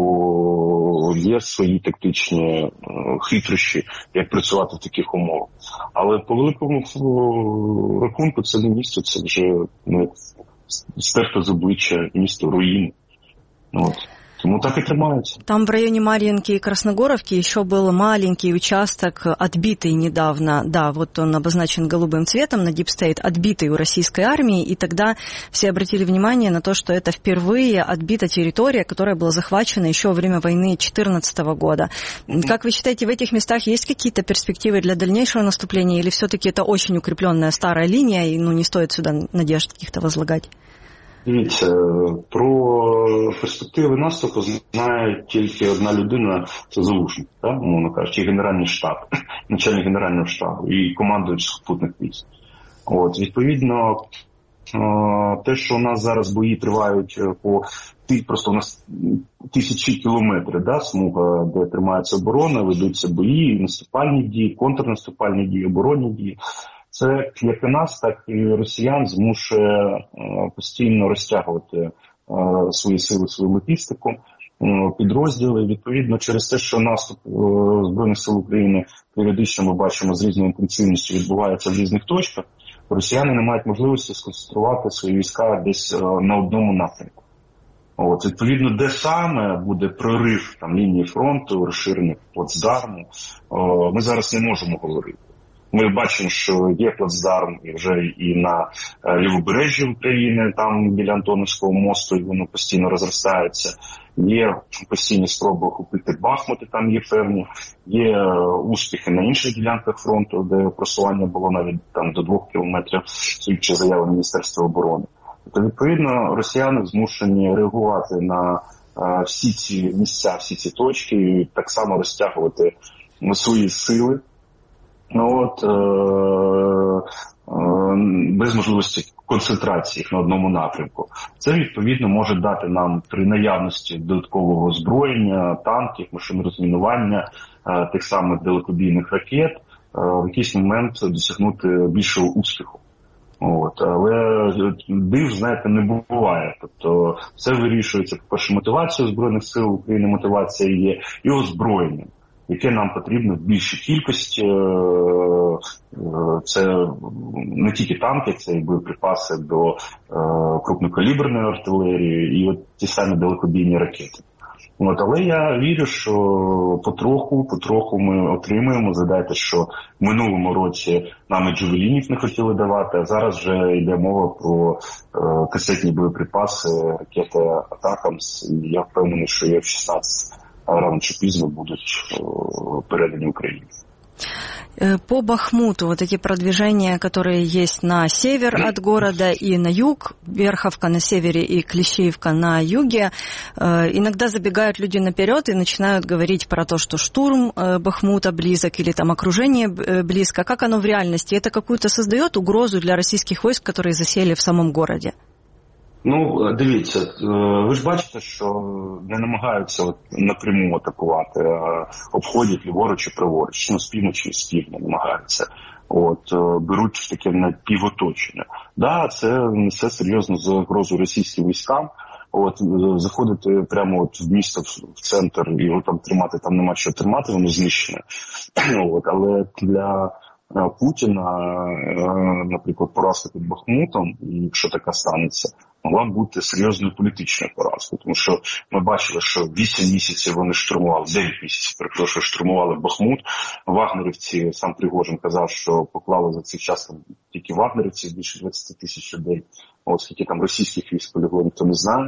боку, є свої тактичні хитрощі, як працювати в таких умовах. Але по великому рахунку це не місто, це вже ну, стерто з обличчя місто руїн. От. Ну, так и тримаются. Там в районе Марьинки и Красногоровки еще был маленький участок, отбитый недавно, да, вот он обозначен голубым цветом на Deep State, отбитый у российской армии, и тогда все обратили внимание на то, что это впервые отбита территория, которая была захвачена еще во время войны две тысячи четырнадцатого года. Как вы считаете, в этих местах есть какие-то перспективы для дальнейшего наступления, или все-таки это очень укрепленная старая линия, и ну, не стоит сюда надежд каких-то возлагать? Дивіться, про перспективи наступу знає тільки одна людина, це Залужний, так, умовно кажучи, Генеральний штаб, начальник Генерального штабу і командуючий сухопутних військ. От, відповідно, те, що у нас зараз бої тривають по просто у нас тисячі кілометрів, да, смуга, де тримається оборона, ведуться бої, наступальні дії, контрнаступальні дії, оборонні дії. Це як і нас, так і росіян змушує е, постійно розтягувати е, свої сили, свою логістику, е, підрозділи. Відповідно, через те, що наступ е, Збройних сил України періодично ми бачимо з різною інтенсивністю відбувається в різних точках, росіяни не мають можливості сконцентрувати свої війська десь е, на одному напрямку. От, відповідно, де саме буде прорив там, лінії фронту, розширення плацдарму, е, ми зараз не можемо говорити. Ми бачимо, що є плацдарм і вже і на лівобережжі України, там біля Антоновського мосту, і воно постійно розростається. Є постійні спроби охопити Бахмути, там є певні. Є успіхи на інших ділянках фронту, де просування було навіть там до двох кілометрів, судячи заяви Міністерства оборони. Тобто, відповідно, росіяни змушені реагувати на а, всі ці місця, всі ці точки, і так само розтягувати свої сили. Ну, от, е- е- без можливості концентрації їх на одному напрямку. Це, відповідно, може дати нам при наявності додаткового озброєння, танків, машин розмінування, е- тих самих далекобійних ракет, е- в якийсь момент досягнути більшого успіху. От, але див, знаєте, не буває. Тобто все вирішується, по-перше, мотивацією Збройних сил України, мотивація є, і озброєнням, яке нам потрібно в більшій кількості. Це не тільки танки, це і боєприпаси до крупнокаліберної артилерії, і от ті самі далекобійні ракети. От, але я вірю, що потроху, потроху ми отримаємо. Згадайте, що в минулому році нам і джавелінів не хотіли давати, а зараз вже йде мова про е, касетні боєприпаси, ракети «Атакамс». І я впевнений, що Еф шістнадцять рано чи пізно будуть е, передані Україні. По Бахмуту вот эти продвижения, которые есть на север от города и на юг, Верховка на севере и Клещеевка на юге, иногда забегают люди наперед и начинают говорить про то, что штурм Бахмута близок или там окружение близко. Как оно в реальности? Это какую-то создает угрозу для российских войск, которые засели в самом городе? Ну, дивіться, ви ж бачите, що не намагаються от напряму атакувати, а обходять ліворуч і праворуч, ну, з півночі і з півдня намагаються. От, беруть таке напівоточення. Да, це несе серйозну загрозу російським військам. От, заходити прямо от в місто, в центр, і його там тримати, там нема що тримати, воно знищене. От, але для Путіна, наприклад, поразка під Бахмутом, якщо така станеться, могла бути серйозною політичною поразкою, тому що ми бачили, що вісім місяців вони штурмували, дев'ять місяців, перепрошую, штурмували Бахмут. Вагнерівці, сам Пригожин казав, що поклали за цей час там тільки вагнерівці більше двадцять тисяч людей. От скільки там російських військ полегло, ніхто не знає.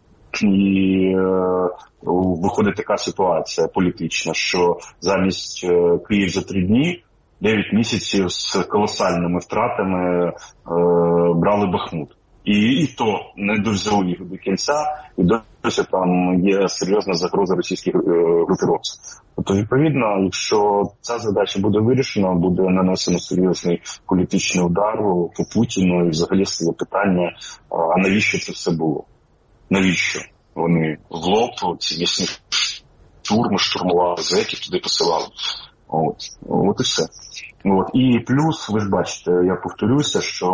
І е, виходить така ситуація політична, що замість е, Київ за три дні, дев'ять місяців з колосальними втратами е, брали Бахмут. І, і то не довзяли їх до кінця, і досі там є серйозна загроза російських е, групіровців. Тобто, відповідно, якщо ця задача буде вирішена, буде нанесено серйозний політичний удар по Путіну, і взагалі стало питання, а навіщо це все було? Навіщо? Вони в лоб, ці місні штурми штурмували, зеків туди посилали. От, от і все. От. І плюс, ви ж бачите, я повторюся, що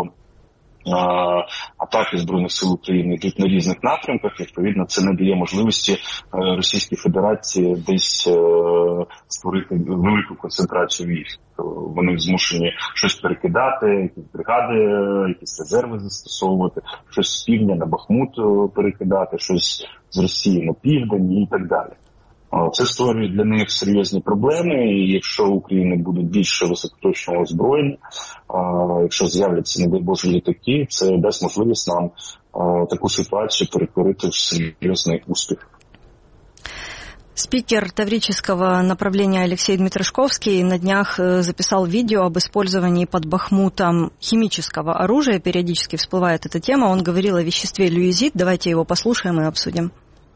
атаки Збройних сил України йдуть на різних напрямках, відповідно, це не дає можливості Російській Федерації десь створити велику концентрацію військ. Вони змушені щось перекидати, якісь бригади, якісь резерви застосовувати, щось з півдня на Бахмут перекидати, щось з Росії на південь і так далі. Це створює для них серйозні проблеми, і якщо в Україні буде більше високоточного озброєння, якщо з'являться, не дай Боже, літаки, це дасть можливість нам таку ситуацію перетворити в серйозний успіх. Спикер Таврического направления Алексей Дмитрашковский на днях записал видео об использовании под Бахмутом химического оружия. Периодически всплывает эта тема. Он говорил о веществе люизит. Давайте его послушаем и обсудим.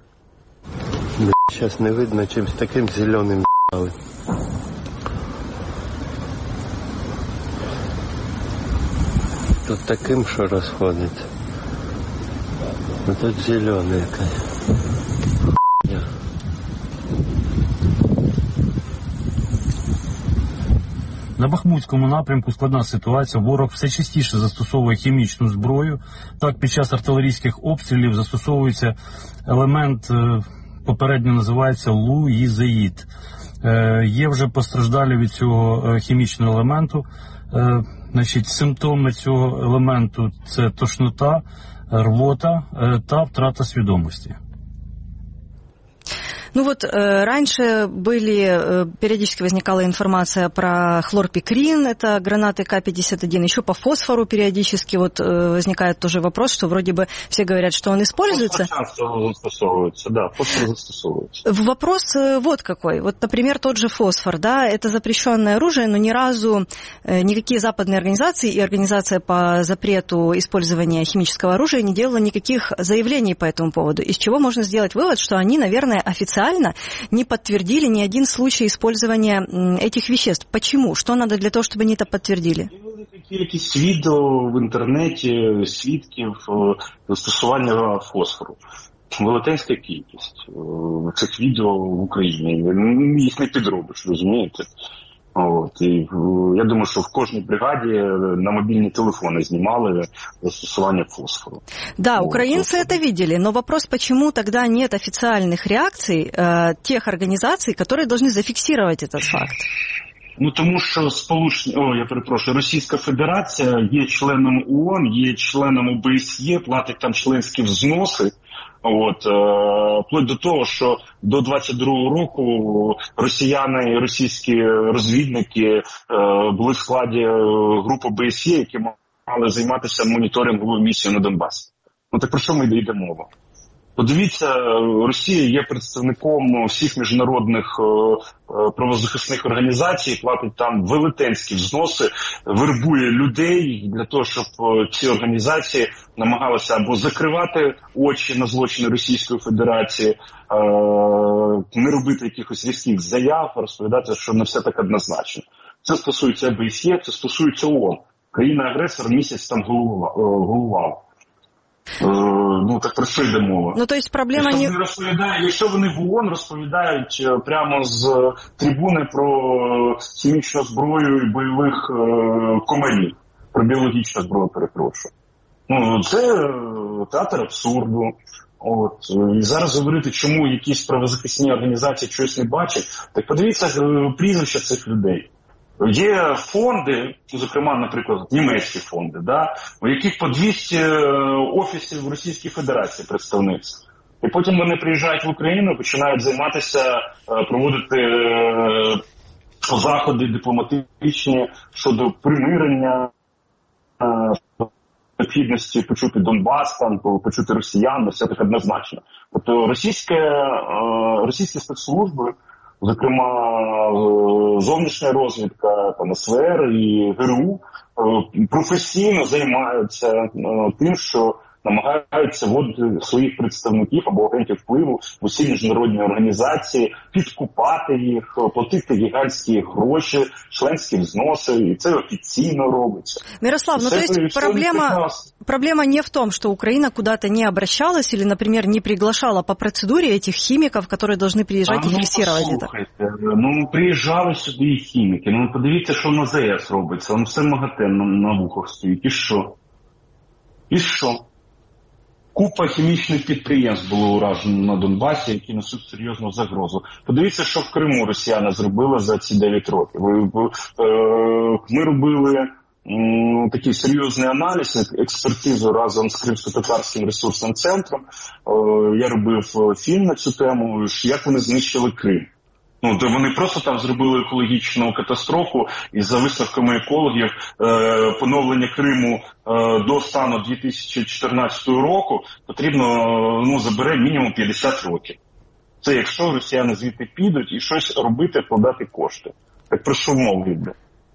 Сейчас не видно, чимось таким зеленым ***ли. Тут таким, що розходиться. А тут зеленый якась. На Бахмутському напрямку складна ситуація. Ворог все частіше застосовує хімічну зброю. Так, під час артилерійських обстрілів застосовується елемент, попередньо називається луїзеїд. Е, є вже постраждалі від цього хімічного елементу. Е, значить, симптоми цього елементу – це тошнота, рвота е, та втрата свідомості. Ну вот э, раньше были, э, периодически возникала информация про хлорпикрин, это гранаты Ка пятьдесят один, еще по фосфору периодически вот э, возникает тоже вопрос, что вроде бы все говорят, что он используется. Фосфор застосовывается, да, фосфор застосовывается. Вопрос э, вот какой, вот, например, тот же фосфор, да, это запрещенное оружие, но ни разу э, никакие западные организации и организация по запрету использования химического оружия не делала никаких заявлений по этому поводу, из чего можно сделать вывод, что они, наверное, официально не подтвердили ни один случай использования этих веществ. Почему? Что надо для того, чтобы они это подтвердили? Кількість відео в інтернеті, свідків застосування фосфору. Велетенська кількість цих відео в Україні. Їх не підробиш, розумієте? От, і я думаю, що в кожній бригаді на мобільні телефони знімали застосування фосфору. Да, украинцы это видели, но вопрос, почему тогда нет официальных реакций э, тех организаций, которые должны зафиксировать этот факт? Ну, тому що сполучні, о, я перепрошую, Російська Федерація є членом ООН, є членом О Б С Є, платить там членські взноси. От, е, вплоть до того, що до двадцять другого року росіяни і російські розвідники е, були в складі групи О Б С Є, які мали займатися моніторинговою місією на Донбасі. Ну так про що ми йде мова? Подивіться, Росія є представником всіх міжнародних е, правозахисних організацій, платить там велетенські взноси, вербує людей для того, щоб ці організації намагалися або закривати очі на злочини Російської Федерації, е, не робити якихось різких заяв, розповідати, що не все так однозначно. Це стосується О Б С Є, це стосується ООН. Країна-агресор місяць там головувала. Е, ну, так про що йде мова? Ну, то есть проблема якщо не... Вони розповідають, якщо вони в ООН розповідають прямо з трибуни про хімічну зброю і бойових е, комарів, про біологічну зброю, перепрошую. Ну, це театр абсурду. От. І зараз говорити, чому якісь правозахисні організації щось не бачать, так подивіться прізвища цих людей. Є фонди, зокрема, наприклад, німецькі фонди, да, у яких по двісті офісів в Російській Федерації представництв. І потім вони приїжджають в Україну, починають займатися, проводити заходи дипломатичні щодо примирення, необхідності почути Донбас, там, почути росіян, все так однозначно. Тобто російські, російські спецслужби, зокрема, зовнішня розвідка, там, С В Р і Г Р У, професійно займаються тим, що намагаються вводити своїх представників або агентів впливу в усі міжнародні організації, підкупати їх, платити гігантські гроші, членські взноси, и это официально робится. Мирослав, ну то есть проблема, проблема не в том, что Украина куда-то не обращалась или, например, не приглашала по процедуре этих химиков, которые должны приезжать а, и фиксировать ну, это. Ну, приїжджали сюди і хіміки. Ну, подивіться, що на З А Е С робиться. Воно все МАГАТЕ на, на вухах стоїть. І що? І що? Купа хімічних підприємств було уражено на Донбасі, які несуть серйозну загрозу. Подивіться, що в Криму росіяни зробили за ці дев'ять років. Ми робили такий серйозний аналіз, експертизу разом з Кримсько-Татарським ресурсним центром. Я робив фільм на цю тему, як вони знищили Крим. Ну, то вони просто там зробили екологічну катастрофу, і за висновками екологів е, поновлення Криму е, до стану дві тисячі чотирнадцятого року потрібно, ну, забере мінімум п'ятдесят років. Це якщо росіяни звідти підуть і щось робити, вкладати кошти. Так про що мова йде?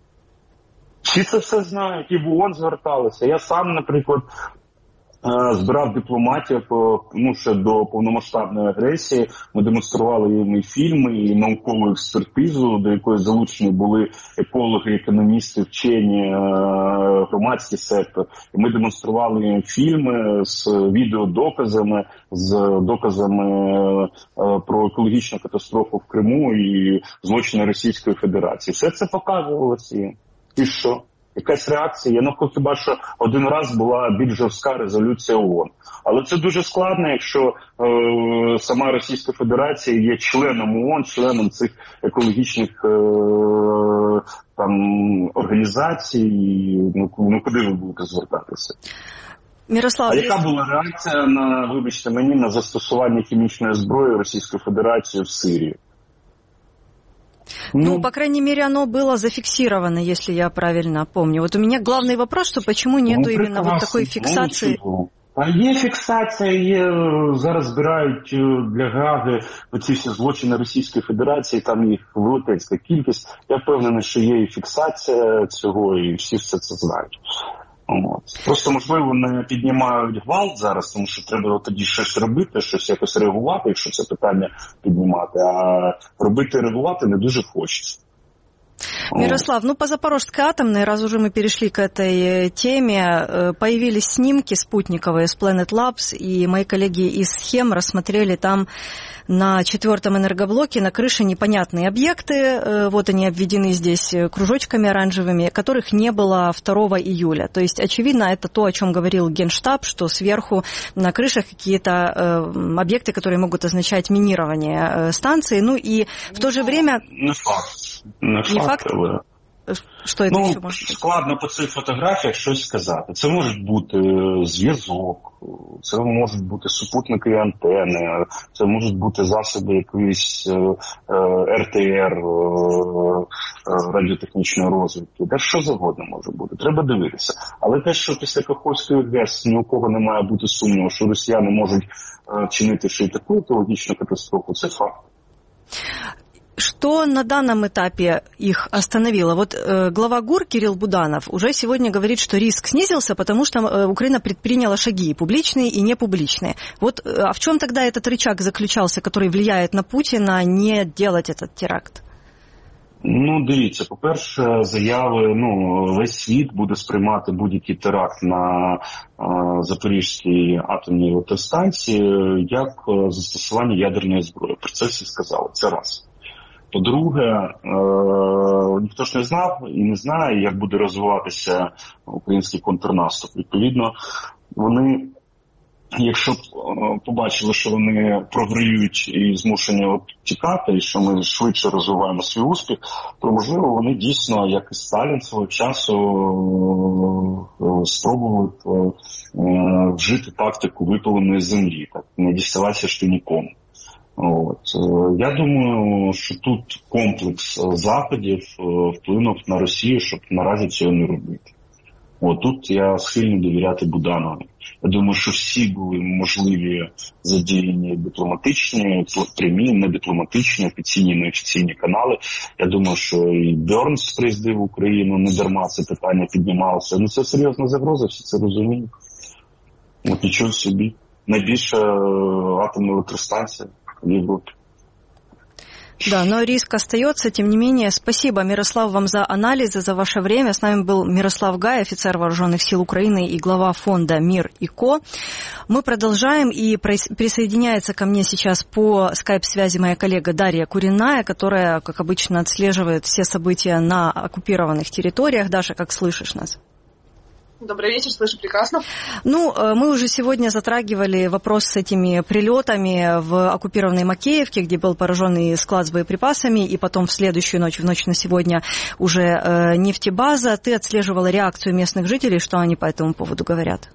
Всі це все знають, і в ООН зверталися. Я сам, наприклад, збирав дипломатів, ну, ще до повномасштабної агресії. Ми демонстрували їм і фільми, і наукову експертизу, до якої залучені були екологи, економісти, вчені, громадський сектор. І ми демонстрували їм фільми з відеодоказами, з доказами про екологічну катастрофу в Криму і злочини Російської Федерації. Все це показувалося їм. І що? Якась реакція. Я навколо хіба що один раз була більш жорстка резолюція ООН. Але це дуже складно, якщо е, сама Російська Федерація є членом ООН, членом цих екологічних е, там організацій. Ну, ну куди ви будете звертатися? Мирослав, а яка була реакція на, вибачте мені, на застосування хімічної зброї Російської Федерації в Сирії? Ну, по крайней мере, оно было зафиксировано, если я правильно помню. Вот у меня главный вопрос, что почему нету ну, именно вот такой фиксации? А є фіксація, є, зараз збирають для Гааги оці всі злочини Російської Федерації, там їх велетенська кількість. Я впевнений, що є і фіксація цього, і всі все це знають. От. Просто, можливо, не піднімають гвалт зараз, тому що треба тоді щось робити, щось якось реагувати, якщо це питання піднімати, а робити і реагувати не дуже хочеться. Мирослав, ну по Запорожской атомной, раз уже мы перешли к этой теме, появились снимки спутниковые с Planet Labs, и мои коллеги из Схем рассмотрели там на четвертом энергоблоке на крыше непонятные объекты, вот они обведены здесь кружочками оранжевыми, которых не было второго июля. То есть, очевидно, это то, о чем говорил Генштаб, что сверху на крышах какие-то объекты, которые могут означать минирование станции, ну и в то же время... Не факт. Не факт. Не факт? Що це ну, ще може бути? Складно по цих фотографіях щось сказати. Це можуть бути зв'язок, це можуть бути супутникові антени, це можуть бути засоби якоїсь ер те ер, радіотехнічної розвідки. Те, що завгодно може бути. Треба дивитися. Але те, що після Каховської ГЕС ні у кого не має бути сумніву, що росіяни можуть чинити ще й таку екологічну катастрофу, це факт. Что на данном этапе их остановило? Вот э, глава ГУР Кирилл Буданов уже сегодня говорит, что риск снизился, потому что э, Украина предприняла шаги, публичные и непубличные. Вот, э, а в чем тогда этот рычаг заключался, который влияет на Путина не делать этот теракт? Ну, дивіться, по-перше, заяви, ну, весь світ буде сприймати будь-який теракт на е, Запорізькій атомній електростанції як е, застосування ядерної зброї. Про це всі сказали. Це раз. По-друге, е, ніхто ж не знав і не знає, як буде розвиватися український контрнаступ. Відповідно, вони, якщо б побачили, що вони програють і змушені тікати, і що ми швидше розвиваємо свій успіх, то, можливо, вони дійсно, як і Сталін свого часу, спробували вжити тактику випаленої землі, так, не діставатися штурмяком. От. Я думаю, що тут комплекс заходів вплинув на Росію, щоб наразі цього не робити. От тут я схильний довіряти Буданові. Я думаю, що всі були можливі задіяні дипломатичні, прямі, недипломатичні, офіційні, неофіційні канали. Я думаю, що і Бернс приїздив в Україну, не дарма це питання піднімалося. Ну це серйозна загроза, всі це розуміють. От нічого собі. Найбільша атомна електростанція в Європі. Да, но риск остается, тем не менее. Спасибо, Мирослав, вам за анализы, за ваше время. С нами был Мирослав Гай, офицер Вооруженных сил Украины и глава фонда «Мир и Ко». Мы продолжаем, и присоединяется ко мне сейчас по скайп-связи моя коллега Дарья Куриная, которая, как обычно, отслеживает все события на оккупированных территориях. Даша, как слышишь нас? Добрый вечер, слышу прекрасно. Ну, мы уже сегодня затрагивали вопрос с этими прилетами в оккупированной Макеевке, где был поражен и склад с боеприпасами, и потом в следующую ночь, в ночь на сегодня, уже э, нефтебаза. Ты отслеживала реакцию местных жителей, что они по этому поводу говорят?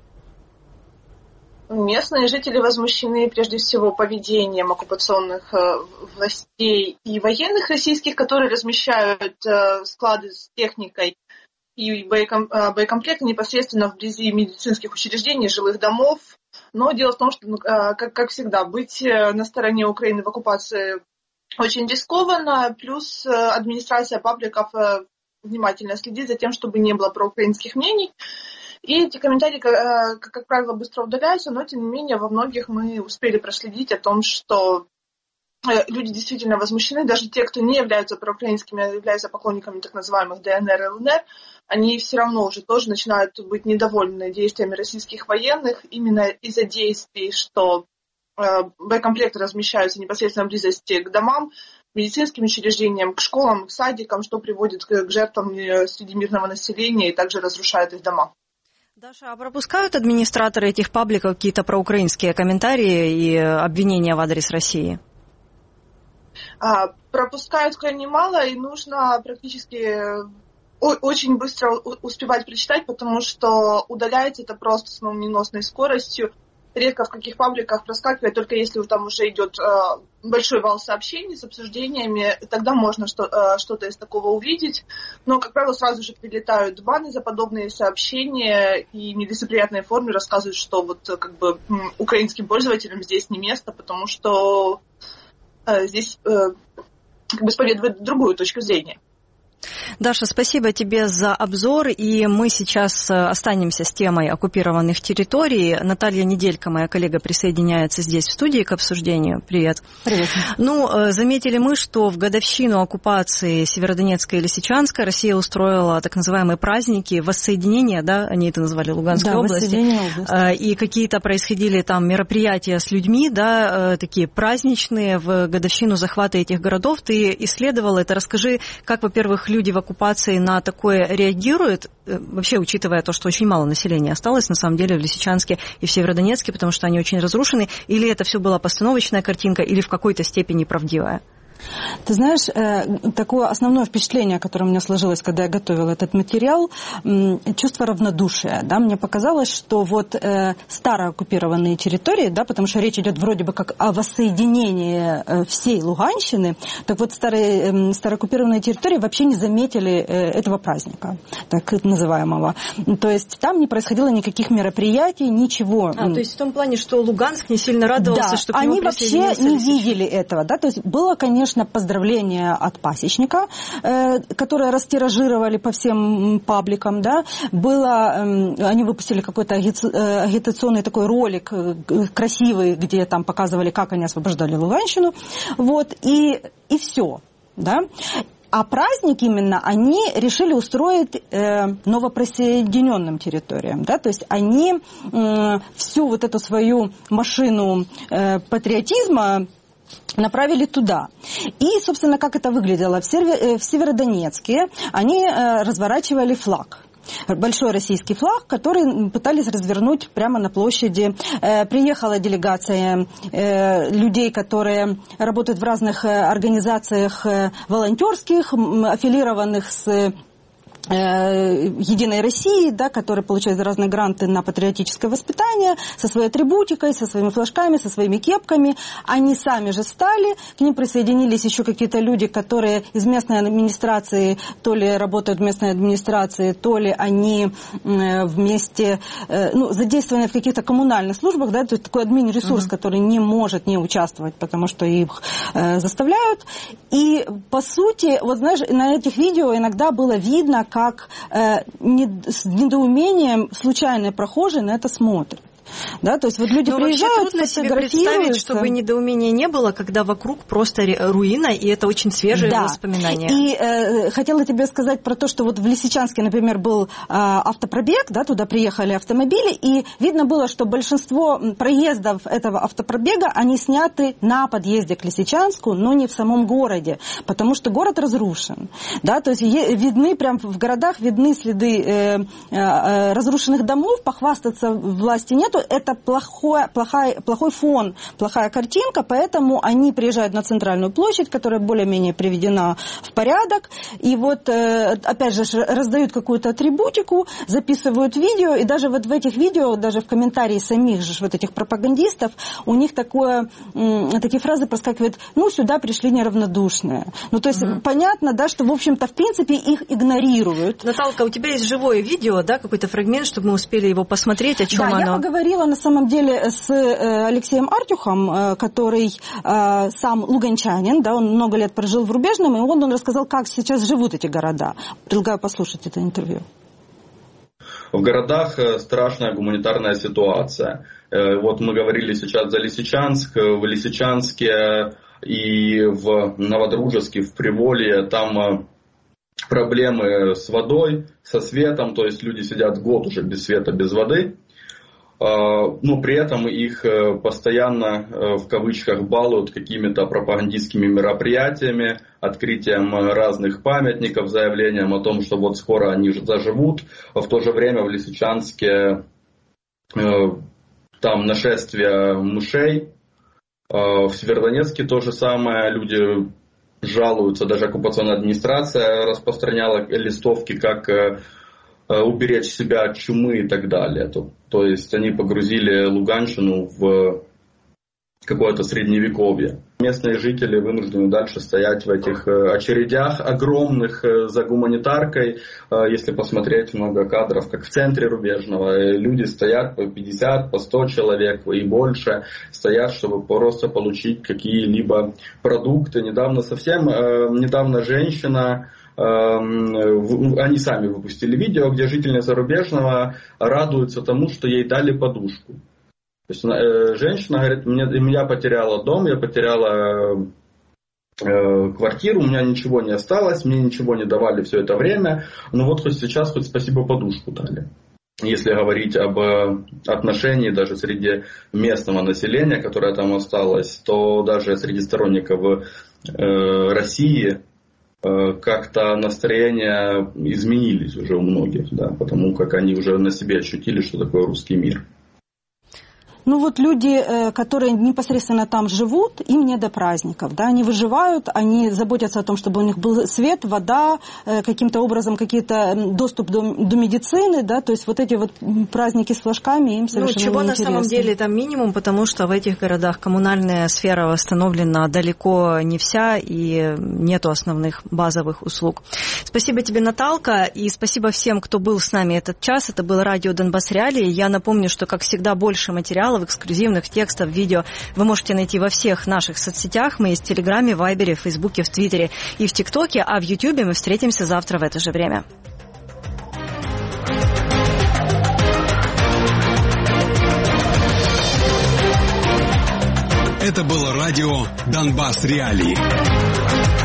Местные жители возмущены прежде всего поведением оккупационных э, властей и военных российских, которые размещают э, склады с техникой и боекомплекты непосредственно вблизи медицинских учреждений, жилых домов. Но дело в том, что, как, как всегда, быть на стороне Украины в оккупации очень рискованно, плюс администрация пабликов внимательно следит за тем, чтобы не было проукраинских мнений. И эти комментарии, как, как правило, быстро удаляются, но, тем не менее, во многих мы успели проследить о том, что люди действительно возмущены, даже те, кто не являются проукраинскими, а являются поклонниками так называемых дэ эн эр и эл эн эр, они все равно уже тоже начинают быть недовольны действиями российских военных именно из-за действий, что э, боекомплекты размещаются непосредственно в близости к домам, медицинским учреждениям, к школам, к садикам, что приводит к, к жертвам среди мирного населения и также разрушает их дома. Даша, а пропускают администраторы этих пабликов какие-то проукраинские комментарии и обвинения в адрес России? Пропускают крайне мало, и нужно практически очень быстро успевать прочитать, потому что удаляется это просто с молниеносной скоростью. Редко в каких пабликах проскакивает, только если там уже идет большой вал сообщений с обсуждениями, тогда можно что-то из такого увидеть. Но, как правило, сразу же прилетают баны за подобные сообщения, и в нелицеприятной форме рассказывают, что вот как бы украинским пользователям здесь не место, потому что здесь э, как бы исповедует другую точку зрения. Даша, спасибо тебе за обзор, и мы сейчас останемся с темой оккупированных территорий. Наталья Неделька, моя коллега, присоединяется здесь в студии к обсуждению. Привет. Привет. Ну, заметили мы, что в годовщину оккупации Северодонецка и Лисичанска Россия устроила так называемые праздники воссоединения, да, они это назвали, Луганской да, области. области. И какие-то происходили там мероприятия с людьми, да, такие праздничные в годовщину захвата этих городов. Ты исследовала это. Расскажи, как, во-первых, люди в оккупации на такое реагируют, вообще учитывая то, что очень мало населения осталось, на самом деле, в Лисичанске и в Северодонецке, потому что они очень разрушены, или это все была постановочная картинка, или в какой-то степени правдивая? Ты знаешь, такое основное впечатление, которое у меня сложилось, когда я готовила этот материал, чувство равнодушия. Да? Мне показалось, что вот старооккупированные территории, да, потому что речь идет вроде бы как о воссоединении всей Луганщины, так вот старые, старооккупированные территории вообще не заметили этого праздника, так называемого. То есть там не происходило никаких мероприятий, ничего. А, то есть в том плане, что Луганск не сильно радовался, да, что к нему они вообще не видели этого. Да? То есть было, конечно, поздравление от пасечника, э, которое растиражировали по всем пабликам, да, было, э, они выпустили какой-то агитационный такой ролик э, красивый, где там показывали, как они освобождали Луганщину, вот, и, и все, да. А праздник именно они решили устроить э, новоприсоединенным территориям. Да? То есть они э, всю вот эту свою машину э, патриотизма направили туда. И, собственно, как это выглядело? В, Север... в Северодонецке они э, разворачивали флаг. Большой российский флаг, который пытались развернуть прямо на площади. Э, приехала делегация э, людей, которые работают в разных организациях э, волонтерских, аффилированных с Единой России, да, которые получают разные гранты на патриотическое воспитание, со своей атрибутикой, со своими флажками, со своими кепками. Они сами же стали, к ним присоединились еще какие-то люди, которые из местной администрации, то ли работают в местной администрации, то ли они вместе, ну, задействованы в каких-то коммунальных службах, да, то есть такой админ-ресурс, uh-huh. который не может не участвовать, потому что их э, заставляют. И, по сути, вот знаешь, на этих видео иногда было видно, как э, не, с недоумением случайные прохожие на это смотрят. Да, то есть вот люди Но приезжают, трудно себе представить, чтобы недоумения не было, когда вокруг просто руина, и это очень свежие да. воспоминания. И э, хотела тебе сказать про то, что вот в Лисичанске, например, был э, автопробег, да, туда приехали автомобили, и видно было, что большинство проездов этого автопробега, они сняты на подъезде к Лисичанску, но не в самом городе, потому что город разрушен. Да, то есть е- видны, прям в городах видны следы э, э, разрушенных домов, похвастаться власти нету. Это плохой, плохой, плохой фон, плохая картинка, поэтому они приезжают на центральную площадь, которая более-менее приведена в порядок, и вот, опять же, раздают какую-то атрибутику, записывают видео, и даже вот в этих видео, даже в комментарии самих же вот этих пропагандистов, у них такое, такие фразы проскакивают, ну, сюда пришли неравнодушные. Ну, то есть угу. понятно, да, что, в общем-то, в принципе, их игнорируют. Наталка, у тебя есть живое видео, да, какой-то фрагмент, чтобы мы успели его посмотреть, о чем да, оно? Я поговорила на самом деле с Алексеем Артюхом, который сам луганчанин, да, он много лет прожил в Рубежном, и он, он рассказал, как сейчас живут эти города. Предлагаю послушать это интервью. В городах страшная гуманитарная ситуация. Вот мы говорили сейчас за Лисичанск. В Лисичанске и в Новодружеске, в Приволье, там проблемы с водой, со светом, то есть люди сидят год уже без света, без воды. Но при этом их постоянно, в кавычках, балуют какими-то пропагандистскими мероприятиями, открытием разных памятников, заявлением о том, что вот скоро они заживут. В то же время в Лисичанске там нашествие мышей. В Северодонецке то же самое. Люди жалуются, даже оккупационная администрация распространяла листовки, как уберечь себя от чумы и так далее. То, то есть они погрузили Луганщину в какое-то средневековье. Местные жители вынуждены дальше стоять в этих очередях огромных за гуманитаркой. Если посмотреть много кадров, как в центре Рубежного, люди стоят по пятьдесят, по сто человек и больше, стоят, чтобы просто получить какие-либо продукты. Недавно, совсем недавно женщина они сами выпустили видео, где жительница Зарубежного радуется тому, что ей дали подушку. То есть женщина говорит, я потеряла дом, я потеряла квартиру, у меня ничего не осталось, мне ничего не давали все это время, но вот хоть сейчас хоть спасибо подушку дали. Если говорить об отношении даже среди местного населения, которое там осталось, то даже среди сторонников России как-то настроения изменились уже у многих, да, потому как они уже на себе ощутили, что такое русский мир. Ну вот люди, которые непосредственно там живут, им не до праздников, да, они выживают, они заботятся о том, чтобы у них был свет, вода, каким-то образом какие-то доступ до, до медицины, да, то есть вот эти вот праздники с флажками им совершенно ну, чего не интересно. На самом деле там минимум, потому что в этих городах коммунальная сфера восстановлена далеко не вся и нету основных базовых услуг. Спасибо тебе, Наталка, и спасибо всем, кто был с нами этот час. Это было радио Донбасс Реалии. Я напомню, что, как всегда, больше материалов, эксклюзивных текстов, видео вы можете найти во всех наших соцсетях. Мы есть в Телеграме, Вайбере, Фейсбуке, в Твиттере и в ТикТоке, а в Ютьюбе мы встретимся завтра в это же время. Это было радио Донбасс Реалии.